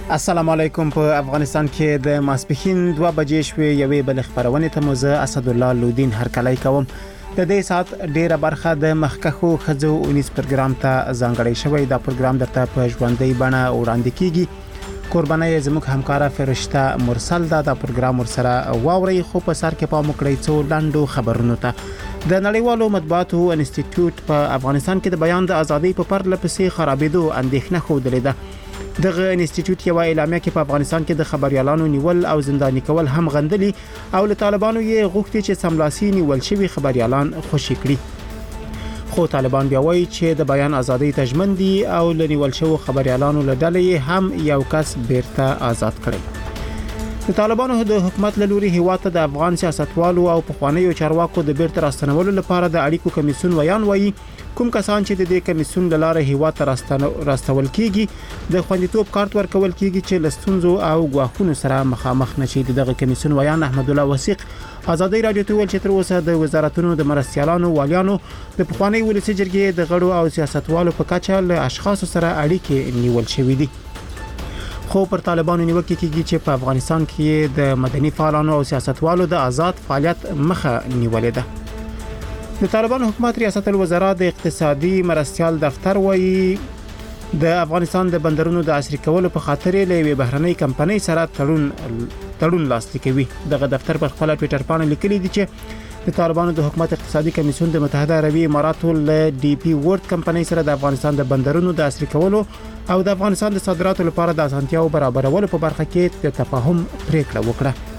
السلام علیکم. په افغانستان کې د ماسپښین 2 بجې شوې یوې بل خبرونه ته موزه اسد الله لودین هرکلی کوم. د دې سات ډیره برخه د مخکخو خزو 19 پروګرام ته ځانګړی شوی. دا پروګرام درته په ژوندۍ بڼه وړاندې کیږي. قربانای زموږ همکارا فرشته مرسل دا پروګرام ورسره واوري. خو په سر کې پام وکړئ څو لاندو خبرونو ته. د نړیوالو مطبوعاتو انسټیټیوټ په افغانستان کې د بیان د ازادۍ په پرله پسې خرابېدو اندېښنه خوده ده. دغه انسټیټیوټ یو اعلامیه کې په افغانستان کې د خبريالانو نیول او زنداني کول هم غندلي او له طالبانو یې غوښتي چې سملاسي نیول شوی خبريالان خوشي کړي. خو طالبان بیا وایي چې د بیان ازادۍ ته ژمن دي او له نیول شوی خبريالانو له ډلې هم یو کس بیرته آزاد کړي. د طالبانو د حکومت له لوري هیواد ته د افغان سیاستوالو او پخوانیو چارواکو د بیرته راستنولو لپاره د اړیکو کمیسیون ویان وایي کوم کسان چې د دې کمیسیون له لارې هیواد ته راستول کیږي د خوندیتوب کارت ورکول کیږي چې لستونزو او غواخونو سره مخامخ نشي. دغه کمیسیون ویان احمد الله وثیق ازادي رادیو ته ویل چې تر اوسه د وزارتونو د مرستيالانو والیانو د پخوانی ولسی جرګې د غړو او سیاستوالو په کچه له اشخاصو سره اړیکې نیول شوې دي. خو پر طالبانو نیوکه کیږي چې په افغانستان کې د مدني فعالانو او سیاستوالو د آزاد فعالیت مخه نیولې ده. د طالبانو حکومت ریاست الوزرا د اقتصادي مرستيال دفتر وایي د افغانستان د بندرونو د عصري کولو په خاطر له بهرنۍ کمپنۍ سره تړون لاسلیک کوي. دغه دفتر په خپل ټوئیټر باندې لیکلي دي چې د طالبانو د حکومت اقتصادي کمیسیون د متحده عربي اماراتو له ډي پی ورلد کمپنۍ سره د افغانستان د بندرونو د عصري کولو او د افغانستان د صادراتو لپاره د اسانتیاو برابرولو په برخه کې د تفاهم پریکړه وکړه.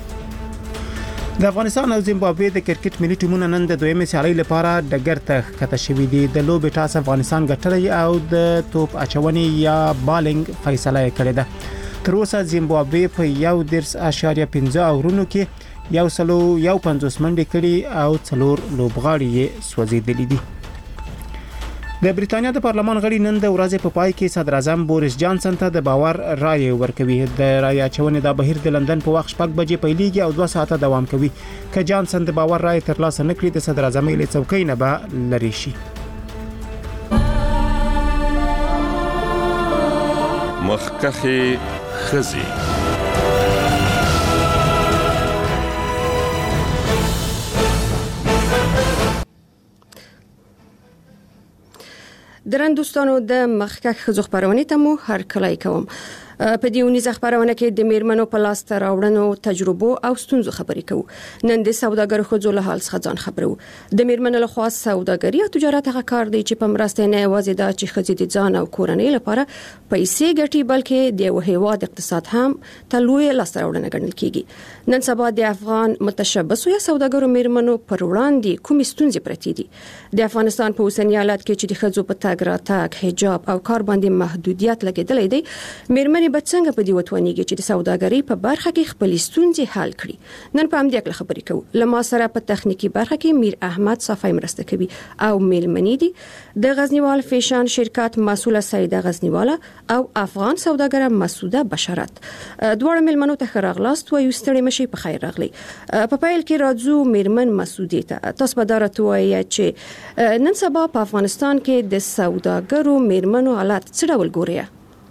د افغانستان او زیمبابوې د کرکټ ملي ټیمونو نن د دویمه سیالۍ لپاره ډګر ته ښکته شوي دي. د لوبې ټاس افغانستان ګټلی او د توپ اچونې یا بالینګ فیصله کړې ده. تر اوسه زیمبابوې په 1.5 اورونو کې 150 منډې کړي او 4 لوبغاړي یې سوځېدلي دي. د بریتانیا د پارلمان غړي نن د ورځې په پای کې صدر اعظم بوریس جانسن ته د باور رائے ورکوي. د رائے اچونې د بهیر د لندن په وخت 6 بجې پیلېږي او 2 ساعته دوام کوي. که جانسن د باور رائے ترلاسه نکړي د صدر اعظم له څوکۍ نه به لری شي. مخکخي خزي درن دوستانو د مخکخ خزو خبرونه ته مو هر کله کوم. په دې ونیزه خبرونه کې د میرمنو په لاس ته راوړنو تجربو او ستونزو خبرې کوو. نن د سوداګر خزو له حال څخه ځان خبرو. د میرمنو له خوا سوداګري او تجارت هغه کار دی چې په مرسته نه یوازې دا چې خزې د ځان او کورنۍ لپاره پیسې ګټي بلکې د یو هیواد اقتصاد هم تلوي لاس ته راوړنه ګڼل کیږي. نن سبا د افغان متشبثو یا سوداګرو میرمنو پر وړاندې کومې ستونزې پرتې دي؟ د افغانستان په اوسنی حالت کې چې د خزو په تګ راتګ حجاب او کار باندې محدودیت لګیدلې دي، میرمنې به څنګه په دې وتوانیږي چې د سوداګرۍ په برخه کې خپل ستونزې حل کړي؟ نن په همدې اړه خبرې کوو. لما سره په تخنیکی برخه کې میر احمد صفای مرسته کوي او میلمنې دي د غزنیوال فیشن شرکت مسؤله سیده غزنیواله او افغان سوداګره مسعوده بشارت. دواړه میلمنو ته راغلاست و یو ستړي مشي په خیر راغلي. په پیل کې راځو میرمن مسعودی ته. تاسو به درته وایي چې نن سبا په افغانستان کې د سوداګرو میرمنو حالت څه ډول ګوري؟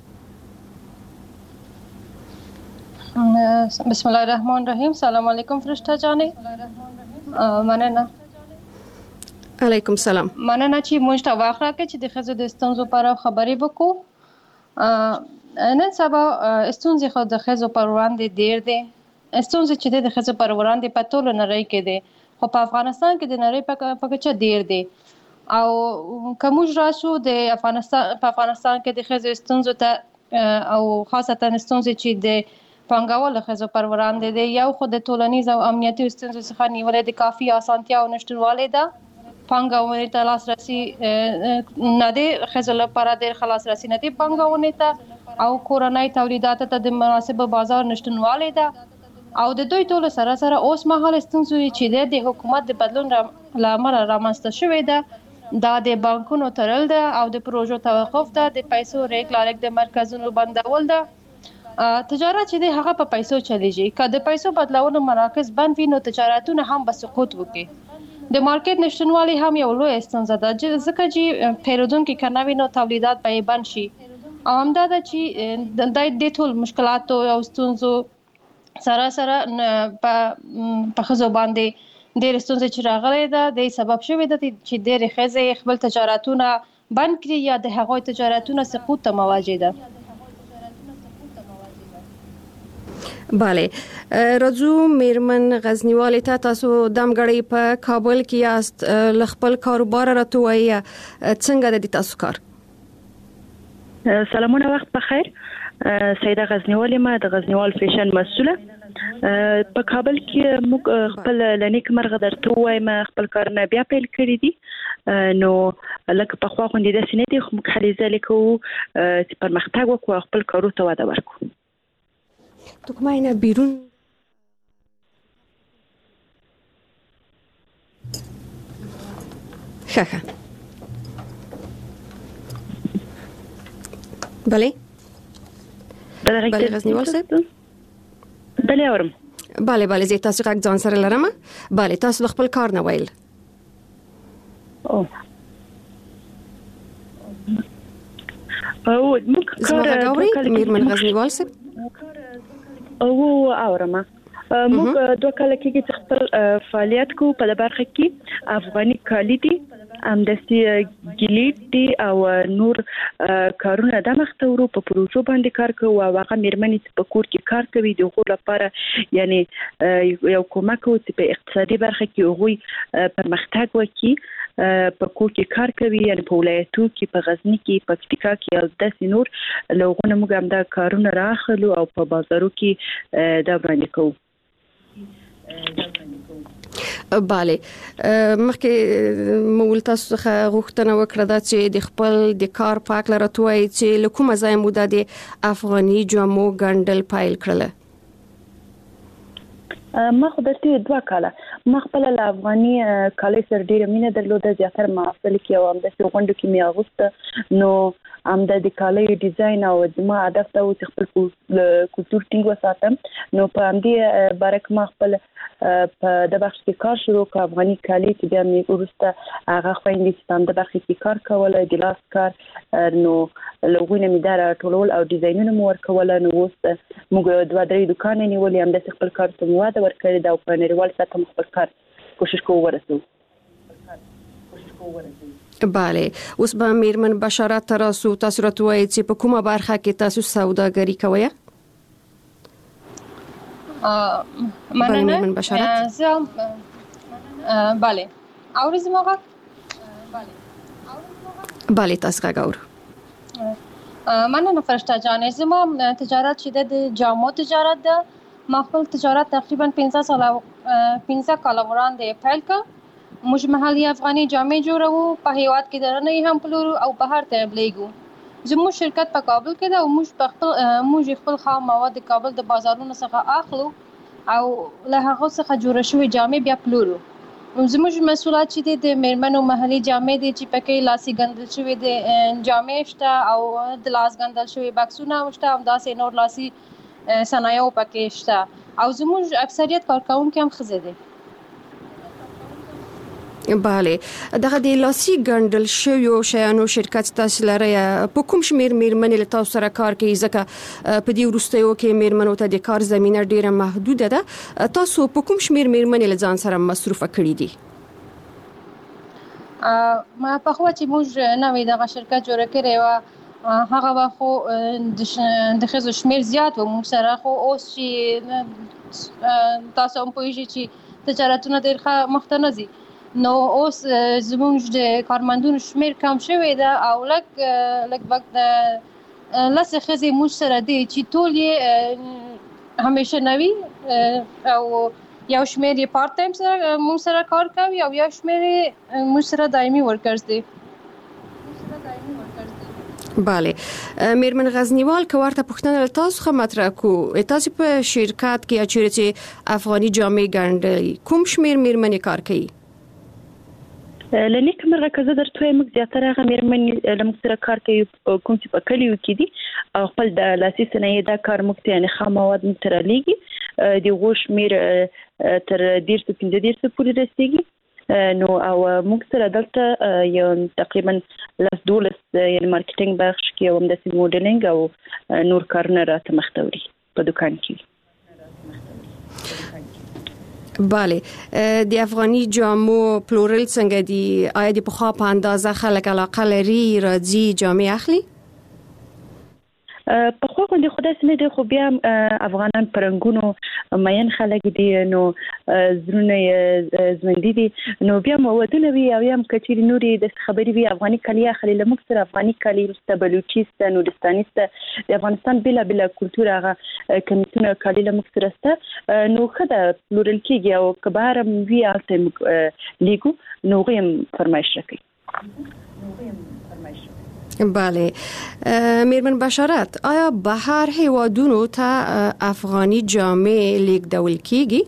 بسم الله الرحمن الرحیم. سلام علیکم فرشته جانې. مننه. علیکم سلام. مننه چې موږ ته وخت راکړی چې د ښځو د ستونزو پر خبرې وکړو. نن سبا ستونزې خو د ښځو پر وړاندې ډېر دي. ستونزې چې د ښځو پر وړاندې په ټوله نړۍ کې دي، خو په افغانستان کې د نړۍ په کچه ډېر دي. او که موږ راشو د افغانستان کې د ښځو ستونزو ته او خاصتا ستونزې چې د پانګوالو ښځو پر وړاندې دی، یو خو د ټولنیز او امنیتي ستونزو څخه نیولې د کافي اسانتیا او نشتوالی ده. پانګونې ته لاسرسي نه دی، ښځو لپاره د لاسرسي نه دی پانګونې ته، او کورنۍ تولیداتو ته د مناسب بازار نشتوالی ده. او د دوی ټول سره سره اوس مهال ستونزې چې د حکومت د بدلون لامل رامنځته شوې ده، دا د بانکونو تړل ده او د پروژو توقف ده، د پیسو ریګ لارګ د مرکزونو بندول ده. تجارت چې دی هغه په پیسو چلیږي. که د پیسو بدلولو مراکز بند وي نو تجارتونه هم به سقوط وکړي. د مارکیټ نشتوالی هم یو لوی ستونزه ده، ځکه چې پیرودونکي که نه وي نو تولیدات به یې بند شي او همدا د چې د ټول مشکلات او ستونزو سره په خزو باندې ډېر ستونزې چې راغلي ده د سبب شوی ده چې ډېر خزې خپل تجارتونه بند کړي یا د هغوی تجارتونه سقوط ته مواجه ده. بله راځو میرمن غزنیوال ته تاسو دمګړی په کابل کې یاست لخپل کاروبار راتوي څنګه د تاسو کار؟ سلامونه وخت بخیر. سیده غزنیوال ما د غزنیوال فیشن مسؤله په کابل کې موږ خپل لنیک مرغه درته وایم خپل کارونه بیا پیل کړی دي نو لکه په خوا خوندې د سینې دي خو موږ هلې ځلې کوو چې پرمختګ وکړو خپل کارو ته وده ورکړو. تو کومه نه بیرون ښه بله غزنیوال صاحب بله اورم. بله زه تاسو غږ ځان سره لرم. بله تاسو د خپل کار نه ویل. او موږ کار میرمن غزنیوال صاحب او اورم. موږ دوه کال کې چې خپل فعالیت کوو په برخه کې افغاني کالي دي همداسي ګلیټ دي او نور کارونه د مخته ورو په پروژو باندې کار کوو او هغه میرمنې چې په کور کې کار کوي د هغو لپاره یعنی یو کومک کوو چې په اقتصادي برخه کې هغوی پرمختګ وکړي په کور کې کار کوي یعنی په ولایتو کې په غزني کې په پکتیکا کې او داسې نور لوغونه موږ هم دا کارونه راخلو او په بازارو کې دا وړاندې کوو. بله مخکې مول تاسو څخه غوښتنه وکړه دا چې د خپل د کار پاک لري توای چې لکومه ځای موده د افغاني جامو ګندل پایل کړله. ما خو درته 2 کاله ما خپل افغاني کالي سره ډیره مینه درلوده زیاتره محافل کې او هم د غونډو کې مې اغوسته نو هم د کالي ډیزاین او ما هدف ته و چې خپل کلتور ټینګ وساتم نو په همدې بارک ما خپل په د بخش کې کار شروع کړ افغاني کالي چې بیا مې ورسته هغه خويندې چې په د بخش کې کار کول د لاس کار نو لوګونه مې دار ټولول او ډیزاینونه مو ورکول نو اوس موږ 2-3 دکان نیولې هم د خپل کار ته مواد ورکړی دا په نړیوال سطح خپل کار کوشش کوو ورسو. بله اوس به میرمن بشارت تراسو تاسو راتوي چې په کومه برخه کې تاسو سوداګري کوئ؟ مننه من بشارت بله اورز موقع بله تاسو غاور مننه فرشته جان زما تجارت شده د جامو تجارت ده ما خپل تجارت تقریبا 15 کال وړاندې پیل کړ. موږ محلي افغاني جامې جوړو په هیواد کې درنه هم پلورو او بهر ته بلیګو. زموږ شرکت په کابل کې ده او موږ خپل خام مواد د کابل د بازارونو څخه اخلو او له هغه څخه جوړ شوی جامې بیا پلورو. زموږ مسؤلیت چې د میرمنو محلي جامې دي چې پکې لاسي ګندل شوی د جامې شته او د لاس ګندل شوی بکسونه شته او داسې نور لاسي صنایع پکې شته او زموږ اکثریت کارکونکو هم ښځې دي. بله دغه د لاسي ګندل شوی شیانو شرکت تاسو لري په کوم شمیر میرمنې له تاسو سره کار کوي ځکه په دې وروستیو کې میرمنو ته د کار زمينه ډیره محدوده ده تاسو په کوم شمیر میرمنې له ځان سره مصروفه کړی دي؟ ما په خو چې موږ نوې دغه شرکت جوړ کړی و هغه واخو د خزو شمیر زیات و موږ سره خو اوس چې تاسو هم پوهیږئ چې تجارتونه ډیر مختنزي نو اوس زموږ د کارمندونو شمیر کم شوی ده او لږ وخت لاسه خزي موږ سره دي چې ټول یې همیشه نوي او یو شمیر یې پارت ټایم سره موږ سره کار کوي او یو شمیر موږ سره دایمي ورکرز دي. بله میرمن غزنیوال که ورته پوښتنه تاسو خو مطرح کو تاسو په شرکت کې چې افغاني جامې ګنډي کوم شمیر میرمنې کار کوي؟ لنیک مرغه که زه درته موږ زیاتره هغه میرمنې له موږ سره کار کوي کوم چې په کلیو کې دي او خپل د لاسي صنایع دا کار موږ ته یعنې خام مواد موږ ته رالیږي د هغو شمیر تر 150 پورې رسیږي نو او موږ سره دلته یو تقریبا لاس دولس یعنی مارکیټینګ بخش کې هم د موډلینګ او نور کارونه راته مختوري په دکان کې. بله د افغاني جامو پلورل څنګه دي؟ آیا د پخوا په اندازه خلک علاقه لري راځي جامې اخلي؟ په خو باندې خدای سمې دي خو بیا افغانان پرنګونو مېن خلک دي نو زرونه ژوندۍ دي نو بیا مودونه وی او یم کچېری نوري د خبري وی افغاني کالي اخلي لمک سره افغاني کالي رسته بلوچست نورستانست د افغانستان بلا کلتور هغه کمیسونه کالي لمک سره نو خدای پلورل کېږي او کبارم وی الته لیګو نو غیم فرمایش کوي. بله میرمن بشارت، آیا بهر هیوادونو ته افغانی جامې لیږدول کیږي؟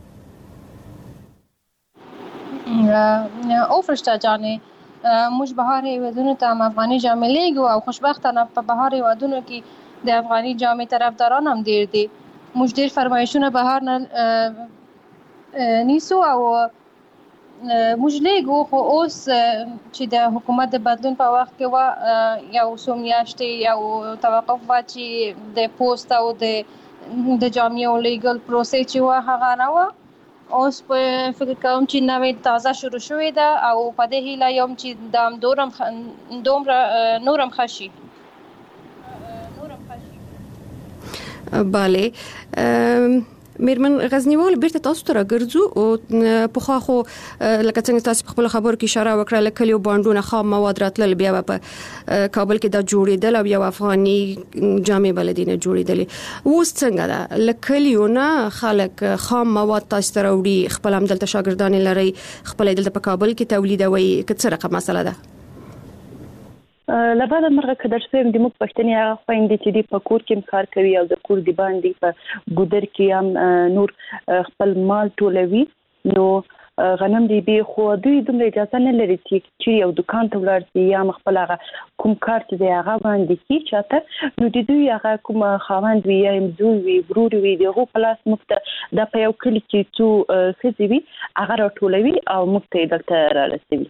او فرشته جانې موږ بهر هیوادونو ته افغانی جامې لیږو او خوشبختانه په بهر هیوادونو کې د افغانی جامې طرفداران هم ډیر دي. موږ ډیر فرمایشونه بهر نه نیسو او موږ لیږو خو اوس چې د حکومت د بدلون په وخت کې یو څو میاشتې یو توقف و چې د پوسټ او د جامعو لیګل پروسس چې هغه نه و اوس په فکر کوم چې نوې تازه شروع شوې ده او په دې هیله یم چې د نورم خشي. بله میرمن غزنیوال بیرته تاسو ته راګرځو او په خو لکه څنګه تاسو په خپل خبرو کې اشاره وکړه لکه باندونه خام مواد راتلل بیا په کابل کې دا جوړېدل او یو افغاني جامې بلدینه جوړېدل اوس څنګه ده لکلیونه خلک خام مواد تاسو ته راوړي خپل هم دلته شاګردان لري خپل دلته په کابل کې تولیدوي کڅ رقم مسله ده لبعد مرغه کدر سویم د موږ پښتني هغه خويندې چې د پکور کې کار کوي او د کور دی باندې په ګودر کې هم نور خپل مال ټولوي نو غنم دی به خو دوی دومره اجازه نه لري چې یو دکان ته ورسي یا خپل هغه کوم کار چې دی هغه باندې کې چاته نو د دوی هغه کوم خاوند وي یا مزول وي ورور وي دغه پلاس مخته د په یو کلی کې څو خزي هغه راټولوي او مخته دلته رارسوي.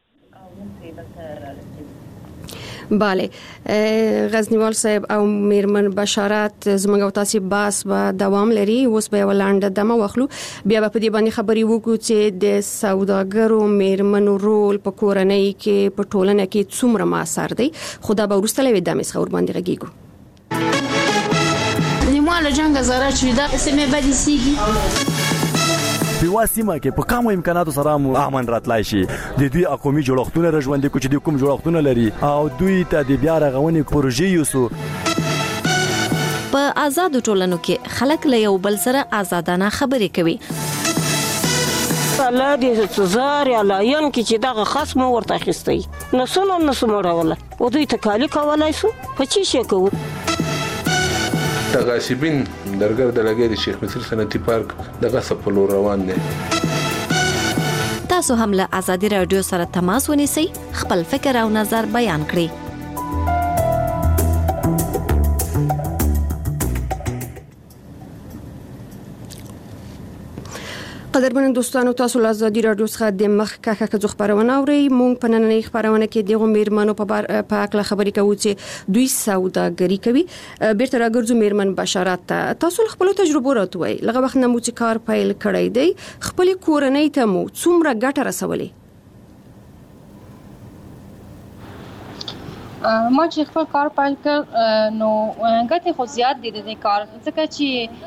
بله غزنیوال صاحب او میرمن بشارت زموږ او تاسو باس به دوام لري اوس به ولانډه دمه واخلو بیا په دې باندې خبري وکړو چې د سوداګرو میرمنو رول په کورنۍ کې په ټولنه کې څومره موثر دی خدا به ورسته لوي د مس خبر باندې غږیږو نیمه له جنگ زره چې دا سمې بدی سیږي په واسمه کې په کومو امکاناتو سره امن راتلای شي د دوی اقومي جوړښتونه رژوندې کوچ د کوم جوړښتونه لري او دوی ته د بیا رغونې پروژې یوسو په آزاد ټولنو کې خلک له یو بل سره آزادانه خبرې کوي الله دې زار یا لاین کې چې دغه خصم ورته خستي نسونه راوله او دوی ته کالی کولای شو په چی شي کوو تغاسبین درګر د لګي د شیخ مصر صنعتي پارک دغه سپلو روان دي. تاسو هم له آزادي رادیو سره تماس ونیسئ خپل فکر او نظر بیان کړئ. قدرمن دوستانو تاسو له آزادي رادیو څخه د مخکښه کځو خبرونه اورئ مونږ په نننۍ خبرونه کې د میرمنو په اړه خبرې کوو چې دوی سوداګري کوي بیرته راګرځو میرمن بشارت تاسو خپل تجربه راټوي لږه وخت نه مو چې کار پیل کړی دی خپل کورنۍ ته مو څومره ګټه رسولې ما چې خپل کار پیل کړ نو ګټه خو زیات دي د کار ځکه چې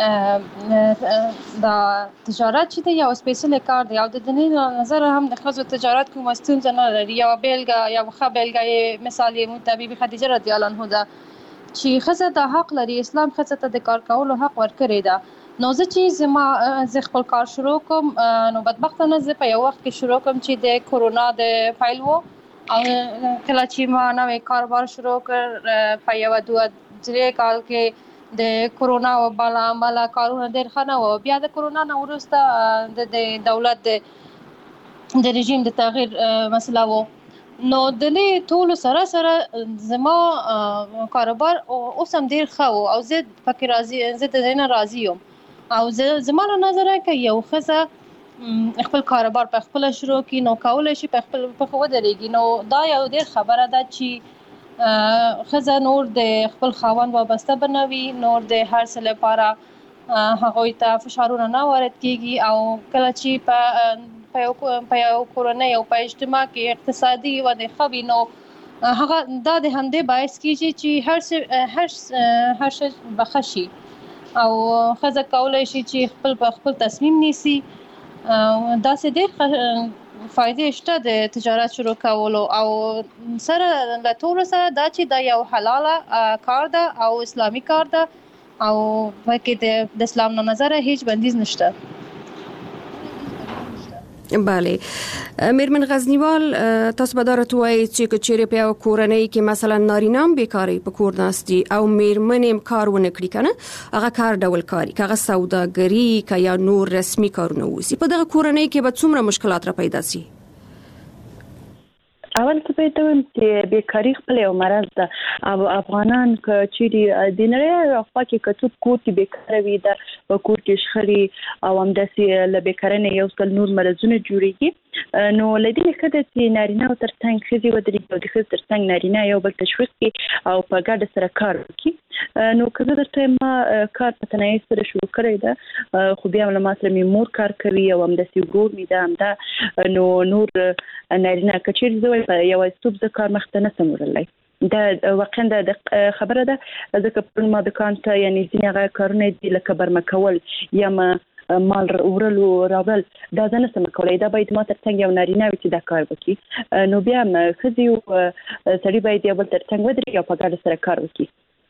دا تجارت چې دی یو سپیشل کار دی او د دنیا نظر هم د خزو تجارت کوم ستونزه نه لري یو بیلګه یو خبرګه مثال متبی خدیجه رضی الله عنها چې خزه د حق لري اسلام خزه ته د کار کولو حق ورکړي دا نو زه خپل کار شروع کوم نو بدبختانه زه په یو وخت کې شروع کوم چې د کورونا د فایل وو او کله چې ما نوې کاروبار شروع کړ په یو 2 کال کې د کورونا وباله عمل کارونه ډېر خنه او بیا د کورونا نه ورسته د دولت د رژیم د تغییر مسله وو نو د دې ټول سره زما کاروبار اوس هم ډېر ښه او زه پکې راضي زه د نه راضي یم او زما له نظر کې یو خزه خپل کاروبار په خپل شروع کړي نو کولای شي په خپل په ودرېږي. نو دا یو ډېر خبره ده چې ښځه نور د خپل خاوند وابسته بنوي، نور د هر څه لپاره هغوی ته فشارونه نه وارد کیږي، او کله چې په یو کورنۍ او په اجتماع کې اقتصادي وده ښه وي نو هغه دا د همدې باعث کیږي چې هر څه به ښه شي، او ښځه کولی شي چې خپل تصمیم نیسي. داسې ډېر فایدې شته د تجارت شروع کولو، او سره له ټولو سره دا چې دا یو حلاله کار ده او اسلامي کار ده، او پکې د اسلام له نظره هیڅ بندیز نشته. بله میرمن غزنیوال، تاسو به دا راته وایئ چې که چیرې په یو کورنۍ کې مثلا نارینه هم بیکاري په کور ناست دي او میرمن هم کار ونه کړي کنه، هغه کار ډول کاري که هغه سوداګري که یا نور رسمي کارونه وسی، په دغه کورنۍ کې به څومره مشکلات را پیدا سي؟ اول څه باید ووایم چې بیکاري خپل یو مرض ده، او افغانان که چیرې د نړۍ خوا کې که څوک کور کې بیکاره وي، د په کور کې شخړې او همداسې له بیکارۍ نه یو څل نور مرضونه جوړېږي. نو له دې ښه ده چې نارینه‌و تر څنګ ښځې ودرېږي او د ښځې تر څنګ نارینه یو بل تشویق کړي او په ګډه سره کار وکړي. نو که زه درته ما کار په تنهایي سره شروع کړی ده، خو بیا هم له ما سره مې مور کار کوي او همداسې ورور مې ده همدا. نو نور نارینه که چیرې زه وایم په یوازیتوب زه کار مخته نه شم وړلی، دا واقعا د خبره ده. ځکه پرون ما دکان ته یعنې ځینې هغه کارونه دي لکه برمه کول یا مال وړلو راوړل، دا زه نه شم کولی، دا باید ما تر څنګ یو نارینه وي چې دا کار وکړي. نو بیا هم ښځې او سړي باید یو بل تر څنګ ودرېږي او په ګډه سره کار وکړي.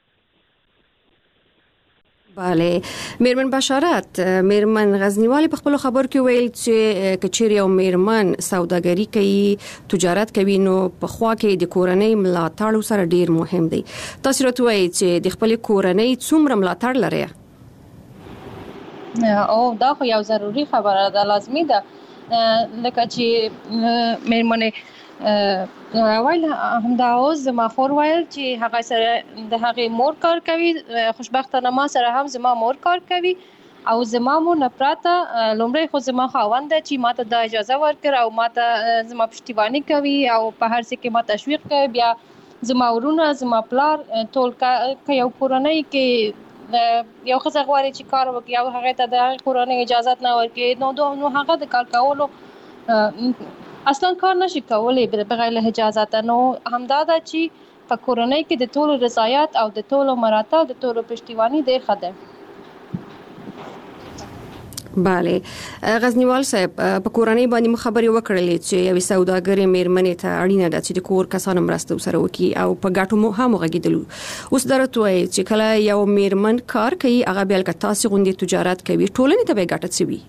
بله میرمن بشارت، میرمن غزنیوالی په خپل خبر کې ویل چې کچېری او میرمن سوداګري کوي، تجارت کوي، نو په خوا کې د کورنۍ ملاتړ سره ډیر مهم دی. تاسو راته وایئ چې د خپل کورنۍ څومره ملاتړ لري؟ او دا خو یو ضروری خبره ده، لازمي ده. لکه چې میرمنې ویل همدا اوس زما خور ویل چې هغه سره د هغې مور کار کوي، خوشبختانه ما سره هم زما مور کار کوي، او زما مور نه پرته لومړی خو زما خاوند دی چې ماته دا اجازه ورکړه او ماته زما پشتیباني کوي او په هر څه کې ما تشویق کوي. بیا زما ورونه، زما پلار، ټول که یو کورنۍ کې یو ښځه غواړي چې کار وکړي او هغې ته د هغې کورنۍ اجازت نه ورکړي نو هغه د کار کولو اصلا کار نشي کولی بغیر له اجازته. نو همدا ده چې په کورنۍ کې د ټولو رضایت او د ټولو ملاتړ، د ټولو پشتیباني ډېر ښه ده. بله غزنیوال صاحب، په کورنۍ باندې مو خبرې وکړلې چې یوې سوداګرې میرمنې ته اړینه ده چې د کور کسانو مرسته وسره وکړي او په ګټو مو هم وغږېدلو. اوس درته وایي چې کله یو میرمن کار کوي، هغه بیا لکه تاسې غوندې تجارت کوي، ټولنې ته به ګټه څه وي؟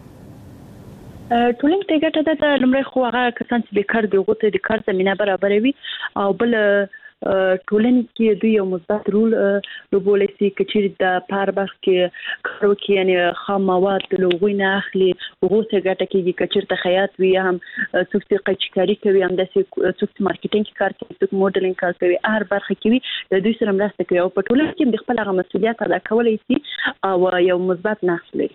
ټولنې ته ګټه ده. لومړی خو هغه کسان چې بیکار دي هغو ته د کار زمینه برابروي، او بل ټولنې کې دوی یو مثبت رول لوبولی شي. که چیرې د په هر برخه کې کار وکړي، یعنې خام مواد له هغوی نه اخلي، هغو ته ګټه کېږي. که چېرته خیاط وي، هم څوک چې قیچیکاري کوي، همداسې څوک چې مارکیټینګ کې کار کوي، څوک موډلینګ کار کوي، هر برخه کې وي د دوی سره مرسته کوي، او په ټولنه کې د خپل هغه مسؤلیت ادا کولی شي او یو مثبت نقش لري.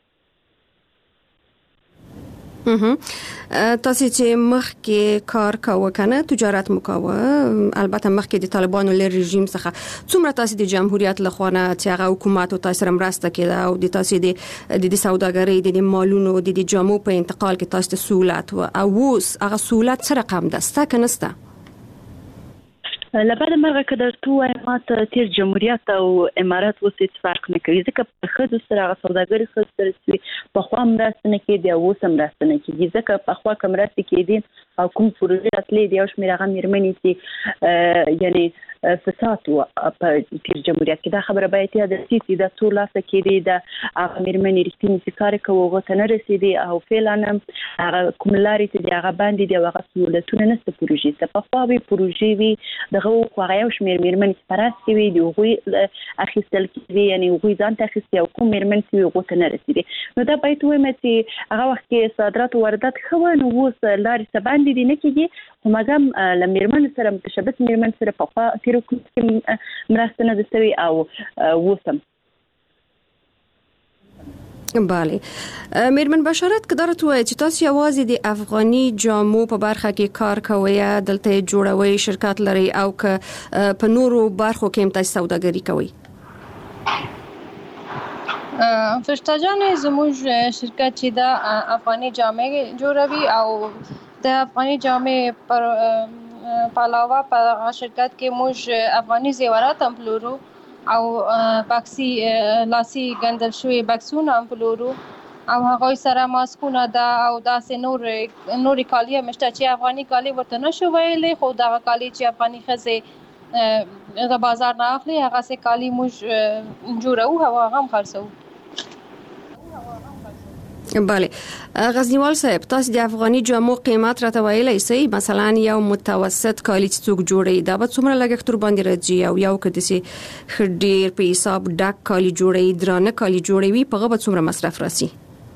تاسو چې مخکې کار کاوه کنه، تجارت مو کاوه، البته مخکې د طالبانو له رژیم څخه، څومره تاسو د جمهوریت له خوا نه چې هغه حکومت او تاسو سره مرسته کړه او د تاسو د سوداګرۍ د مالونو د جامو په انتقال کې تاسو ته سہولت او اوس هغه سہولت سره رقم دسته کنهسته؟ لبعد مرغه که درته ووایم ما ته تیر جمهوریت او امارات اوس هېڅ فرق نه کوي، ځکه په ښځو سره هغه سوداګري ښځو سره چې پخوا مرسته نه کېدې او اوس هم مرسته نه کېږي. ځکه پخوا که مرستې کېدې او کوم پروژې راتلې د یو شمېر هغه مېرمنې چې یعنې فساد و په تیر جمهوریت کې، دا خبره باید یاده شي چې دا څو لاسه کېدې د هغه مېرمنې رښتینې چې کار کوي هغو ته نه رسېدې، او فعلا هم هغه کوم لارې چې د هغه باندې دي او هغه سهولتونه نشته پروژې ته. پخوا وي پروژې وي دغه خو هغه یو شمېر مېرمنې چې په راس کې وي د هغوی اخیستل کېدې، یعنې هغوی ځان ته اخیستې او کوم مېرمن چې وي هغو ته نه رسېدې. نو دا باید ووایم چې هغه وخت کې صادرات او واردات ښه وه، نو اوس لارې څه باندې دي نه کېږي، خو مګم له مېرمنو سره متشبث مېرمن سره پخوا تېرو کې مرسته نه ده شوې او اوس هم. بله میرمن بشارت که درته وایي چې تاسو یوازې د افغاني جامو په برخه کې کار کوئ دلته جوړوي شرکت لري او که په نورو برخو کې هم تاسو سوداګري کوئ؟ فرشته جان زموږ شرکت چې دا افغاني جامې جوړوي او د افغاني جامې پر علاوه په شرکت کې موږ افغاني زیورات هم پلورو او باکسي لاسي ګندل شوي بکسونه هم پلورو او هغوی سره ماسکونه ده او داسې نورې کالي هم شته چې افغاني کالي ورته نشو ویلی، خو دغه کالي چې افغاني ښځې د بازار نه اخلي هغسې کالي موږ جوړوو او هغه هم خرڅوو. بله غزنیوال صاحب، تاسو د افغاني جامو قیمت راته ویلی سئ؟ مثلا یو متوسط کالی چې څوک جوړوي دا به څومره لګښت ورباندې راځي او یو که داسې ښه ډېر په حساب ډک کالي جوړوي، درانه کالي جوړوي، په هغه به څومره مصرف راسي؟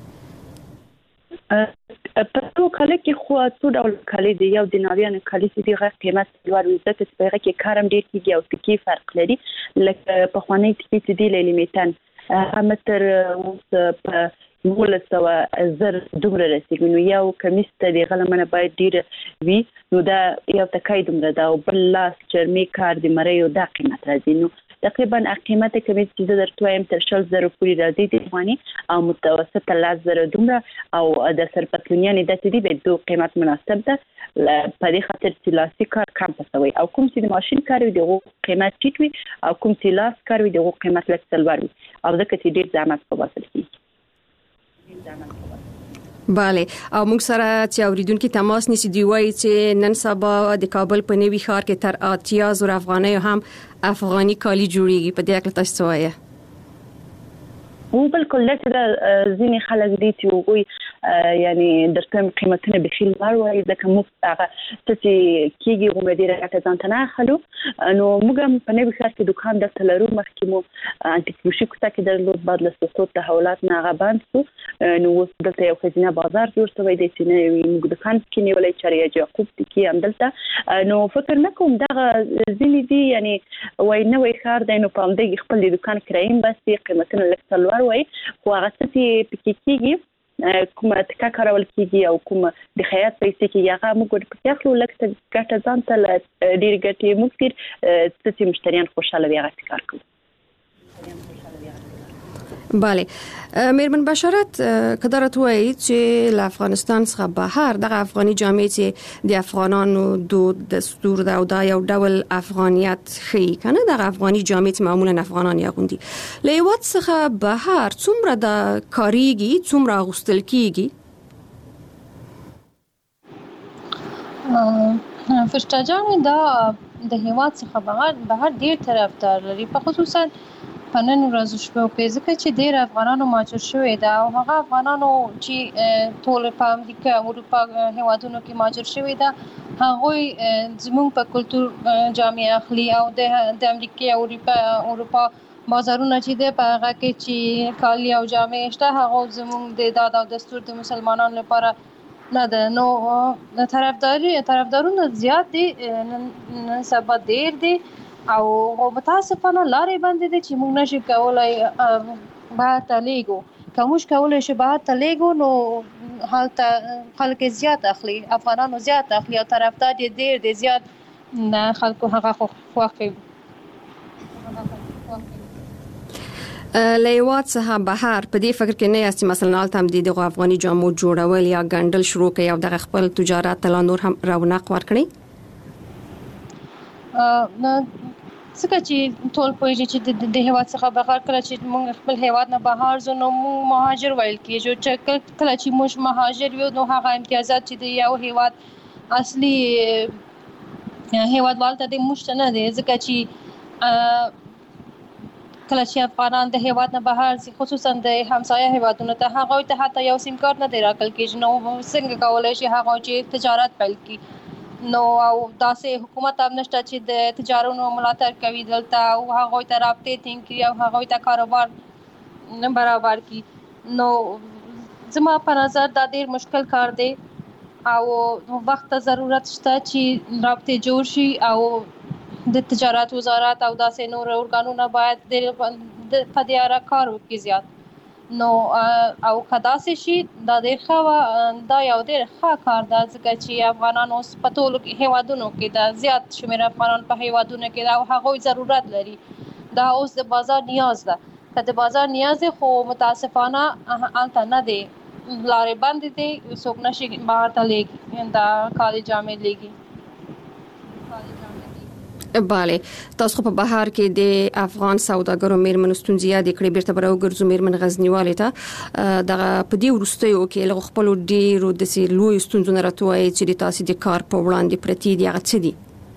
په ټول کال کې خو څو ډول کالي دي. یو د ناویانو کالي چې دغه قیمت لوړ وي ځکه چې په هغه کې کارم ډېر کېږي او ټکي فرق لري. لکه پخواني ټکي چې دي لیمیتن متر اوس په 19,000 دومره رسیږي. نو یو کمیس ته د غلمنه باید ډیر وي، نو دا یو تکای دومره دا او بل لاس چرمي کار د مریو دا قیمت راځي. نو تقریبا قیمت کمیس چې درته وایم تر 60,000 پورې راځي د افغاني او متوسط 10,000 دومره او د سرپتلونیانې د دې به دوه قیمت مناسب ده. په دې خاطر چې لاسي کار کم پسوي او کوم چې د ماشين کار وي دغه قیمت ټیټ وي او کوم چې لاس کار وي دغه قیمت لږ تلور وي او ځکه چې ډیر زحمت په واسطه کیږي. بله او موږ سره چې اوریدونکو تماس نیسي دی وایي چې نن سبا د کابل په نوي ښار کې تر 80,000 افغانۍ هم افغاني کالي جوړیږي. په دې اړه تاسو څه وایي؟ او بالکل لکه دا ځینې خلک دي چې وګوي یعنی درته قیمتونه به خیل لوړ وي ځکه موږ هغه چې کېږي غومره ډېره ګټه ځان ته نه اخلو. نو موږ هم په نوي ښار کې دوکان درته لرو. مخکې مو انټیکلوشي کوڅه کې درلود، بعد له سقوط تحولات نه هغه بند شو. نو اوس دلته یو ښځینه بازار جوړ شوی دی چې موږ دوکان کې نیولی چاریه یعقوب کې هم دلته. نو فکر نه کوم دغه ځینې دي یعنی وای نوی ښار دی نو په همدې خپل د دوکان کرایې بس قیمتونه لږ څه لوړ وي، خو هغه څه چې پکې کېږي کومه تکه کارول کېږي او کومه د خیاط پیسې کېږي هغه موږ ورپسې اخلو. لږ څه ګټه ځان ته ډېرې ګټې موږ تېر څه چې مشتریان خوشحاله وي هغسې کار کوو. بله میرمن بشارت، که درته وایي چې له افغانستان څخه بهر دغه افغاني جامې چې د افغانانو دود دستور ده او دا یو ډول افغانیت ښیي که نه، دغه افغاني جامې چې معمولا افغانان یې اغوندي له هېواد څخه بهر څومره د کاریږي، څومره اغوستل کېږي؟ فرشته جانې دا د هېواد څخه بهر ډېر طرفدار لري، په خصوصا په نن ورځو شپو کې ځکه چې ډېر افغانانو مهاجر شوي ده او هغه افغانانو چې ټول په امریکا اروپا هېوادونو کې مهاجر شوي ده هغوی زموږ په کلتور جامې اخلي او د امریکا او اروپا بازارونه چې دی په هغه کې چې کالي او جامې شته هغه زموږ د داد او دستور د مسلمانانو لپاره نه ده. نو طرفدارونه زیات دي، نن سبا ډېر دي او متاسفانه لارې بندې دي چې موږ نشو کولای بهر ته لیږو. که موږ کولی شو بهر ته لیږو نو هلته خلک زیات اخلي، افغانانو زیات اخلي او طرفدار یې ډېر دی، زیات خلکو هغه خوښ کوي. له هېواد څخه بهر په دې فکر کې نه یاستې مثلا هلته هم دغه افغاني جامو جوړول یا ګنډل شروع کړئ او دغه خپل تجارت ته لا نور هم رونق ورکړئ؟ څنګه چې ټول پوهېږي چې د هېواد څخه بهر کله چې موږ خپل هېواد نه بهر ځو نو موږ مهاجر ویل کېږو. چې کله چې موږ مهاجر یو نو هغه امتیازات چې د یو هېواد اصلي هېوادوال ته د موږ ته نه دی، ځکه چې کله چې افغانان د هېواد نه بهر ځي خصوصا د همسایه هېوادونو ته هغوی ته حتی یو سیم کارت نه دی راکړل کېږي. نو څنګه کولی شي هغوی چې تجارت پیل کړي؟ نو او داسې حکومت هم نشته چې د تجارتونو ملاتړ کوي دلته او هغوی ته رابطې ټینګ کړي او هغوی ته کاروبار برابر کړي. نو زما په نظر دا ډېر مشکل کار دی او وخت ته ضرورت شته چې رابطې جوړ شي او د تجارت وزارت او داسې نور ارګانونه باید په دې اړه کار وکړي زیات. نو او کداسې شي دا د خوا دا یو ډېر ښه کار ده ځکه چې افغانانو په ټولو هیوادونو کې د زیات شمېر افغانان په هیوادونو کې او هغوی ضرورت لري دا اوس د بازار نیاز ده که د بازار نیاز خو متاسفانه هلته نه دی لارې بندې دي څوک نشي بهر ته لیږي دا کالي جامې لیږي. بله تاسو په بهر کې د افغان سوداګرو میرمنو ستونزې یاد کړې بیرته برو ګرځو میرمن غزنیوالې ته دغه په دې وروستیو کې له خپل ډیرو د سیلوي ستونزو نه راټوي چې تاسو د کار په وړاندې پرتی دي هغه څه دي؟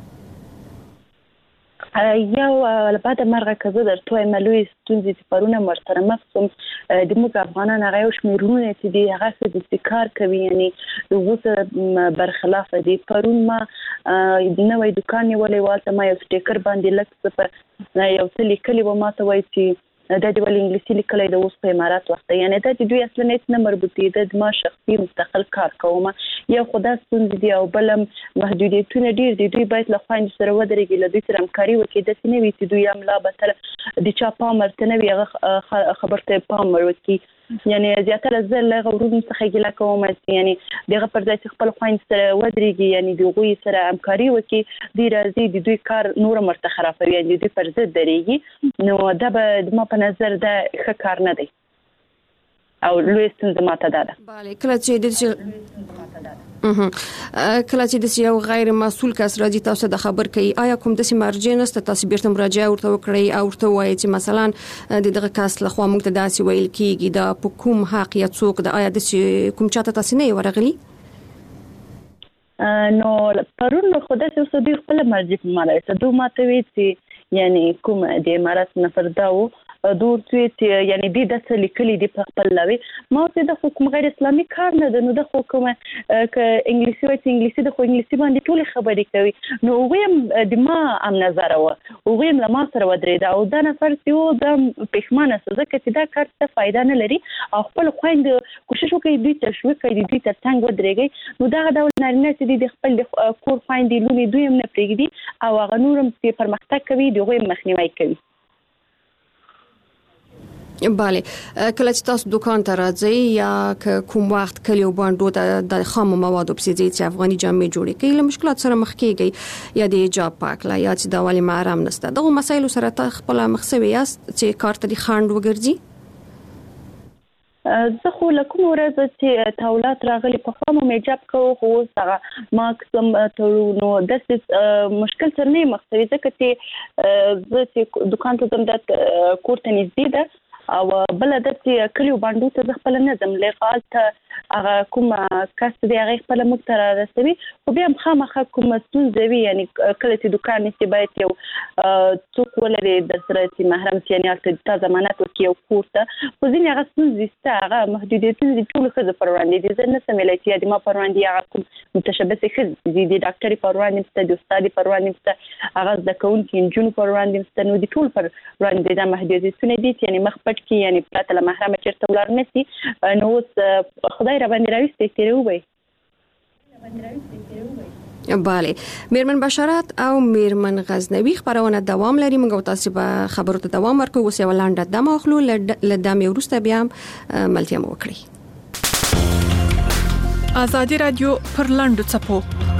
یو لپاره مرغه کزه درته ملوي ستونزې چې پرونه مرسته مخصوم د موږ افغانان هغه شمیرونه چې دی هغه د کار کوي یعنی دغه برخلاف دي پرون ما د نوې دکان ولې والته ما یو سټیکر باندې لکه یو څه لیکلي و ما ته وایي چې دا د ول انګلیسي لیکلای د اوس په امارات وخت یعنی دا د دوی اصلا هیڅ نه مربوط دي د ما شخصي مستقل کار کوم یو خدا ستونزې دي او بل محدودیتونه ډیر دي دوی باید له خويند سره ودرېږي له دوی سره همکاري وکړي د سینې وي چې دوی عملا به تر د چا پامر ته نه وي خبرته پامر وکړي یعنی زیاتره زه له غوړو څخه ګیله کوم یعنی دغه پر ځای خپل خويند سره ودرېږي یعنی دوی سره همکاري وکړي د راځي د دوی کار نور مرته خرابوي یعنی دوی پر ضد درېږي نو دا به ما په نظر دا ښه کار نه دی او لوی ستونزه ماته ده. بله کله چې د یو غیر مسؤل کس راځي تاسو د خبر کوي آیا کوم د مرجع نسته تاسو بیرته مراجعه ورته وکړئ او ورته وایي چې مثلا دغه کس له خوا موږ ته داسې ویل کیږي دا په کوم حق یا څوک د آیا د کوم چاته تاسو نه ورغلی؟ نو پرون خدای څه دوی خپل مرجع مالای دوه ماته وی چې یعنی کوم د امارات نفر داو دور چې یعنی د داسې لیکلي دی په خپل لوي ما ته د حکومت غیر اسلامي کار نه د نو د حکومت ک انګلیسي وایي انګلیسي د خو انګلیسي باندې ټول خبرې کوي نو ویم د ما ام نظر او ویم له ما سره ودرېد او دا نفر چې د پښمانه ځکه چې دا کار څه فائدہ نه لري او خپل خويند کوشش وکړي دوی تشویق کوي دوی تر څنګه ودرېږي نو دا ډول نارینه چې د خپل کور خويند لومي دوی هم نه پرېږدي او هغه نورم چې پرمختګ کوي دوی مخنیوي کوي. بله کله چې تاسو دکان ته راځئ یا کوم وخت کلیو باندې د خام موادو په ځای چې افغاني جامې جوړې کړي له مشکلات سره مخ کیږي یا د حجاب پاکلا یا چې د والی محرم نشته دغه مسایلو سره ته خپل مخسوي یاست چې کار ته خاند وګرځي؟ زه خو لکه ورځ چې تاولات راغلي په خامو میجاب کوو خو څنګه ما کوم ته نو د مشکل سره نه مخسوي ځکه چې زه چې دکان ته زم د کوټه نږدې ده او بل د چې کلیو باندې ته خپل نظم لغال ته هغه کوم کس دی هغه خپل مختار رسوي خو بیا خامخا کوم ستونزې وي یعنی کله چې دکان نشي باید یو څوک ولري د سره چې محرم یعنی تاسو ضمانت وکي او کوړه خو ځینې هغه ستونزې ستا هغه محدودیتونه ټول خزه پر وړاندې دي زه نه سمېلای چې د ما پر وړاندې هغه کوم متشبث خزه دي ډاکټري پر وړاندې ست د استاد پر وړاندې هغه د کونکي انجونو پر وړاندې ست نو دي ټول پر وړاندې د محدودیتونه دي یعنی مخ پټ کی یعنی پاتله محرم چیرته ولر نسی نو خدای را باندې راوستي کړو وای. بله میرمن بشارت او میرمن غزنوی خبرونه دوام لري موږ تاسو به خبرو ته دوام ورکو اوس یو لاندې دمه اخلو لدامه ورسته بیا ملتیا مو وکړي. ازادي رادیو پر لاندو چپو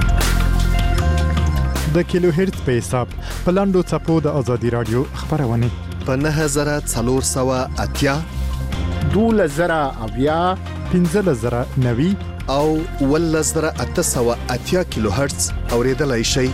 د کیلو هرتز په حساب په لاندو چپو د ازادي رادیو خبرونه په 9480 2000 1590 او 1880 کیلو هرتز اوریدلای شئ.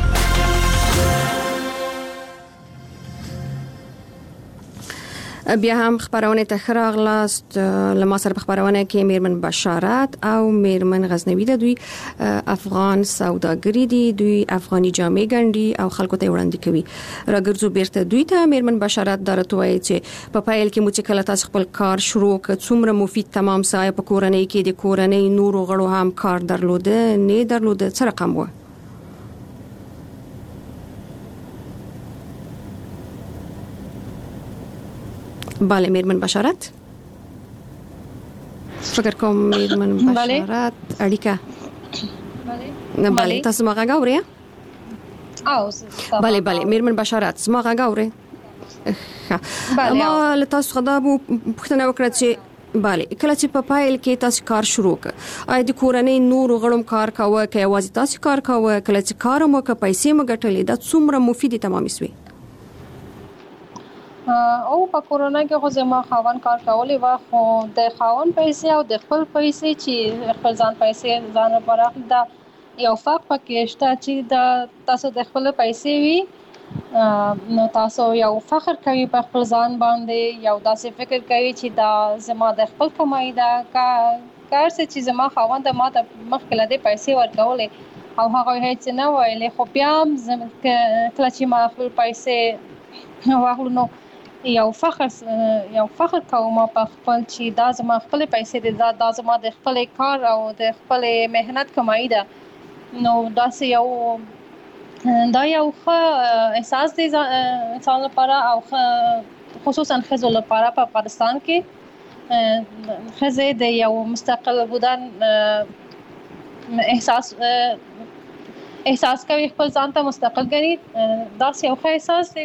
بیا هم خبرونه تخراغ لاست لما سره خبرونه کې میرمن بشارت او میرمن غزنوی د دوی افغان سوداګری دي دوی افغاني جامې ګنډي او خلکو ته وړاندې کوي راګرځو بیرته دوی ته میرمن بشارت درتوي چې په پایل کې مو چې کله تاسو خپل کار شروع ک څومره مفید تمام سای په کورنۍ کې د کورنۍ نورو غړو هم کار درلوده نه درلوده څه رقم و؟ بله میرمن بشارت فکر کوم میرمن بشارت اړیکه بله تاسو ما غاوري او بله میرمن بشارت ما غاوري ما له تاسو خدای بو پښتنه وکړه چې bale کله چې په پایل کې تاسو کار شروع کړ آیا د کورنۍ نور غړم کار کاوه کې یوازې تاسو کار کاوه کله چې کار مو که پیسې مو ګټلې دا څومره مفید تمامې سوي او په کورونا کې خو زما خاون کار کولې وا خو د خاون پیسې او د خپل پیسې چې خپل ځان پیسې ځان لپاره دا یو فرق پکې شته چې دا تاسو د خپل پیسې وي نو تاسو یو فخر کوي په خپل ځان باندې یو داسې فکر کوي چې دا زما د خپل کمای دا کار چې زما خاوند ما ته مخکې له دې پیسې ورکولې او هغه هیڅ نه ویلې خو بیا کله چې ما خپل پیسې واخلو نو یو فخر کوم په خپل چې دا زما خپل پیسې دي دا زما د خپل کار او د خپل مهنت کمای ده نو دا یو ښه احساس دی انسان لپاره او خصوصا ښځو لپاره په افغانستان کې ښځې د یو مستقل بودن احساس کوي خپل ځان ته مستقل ګڼي دا یو ښه احساس دی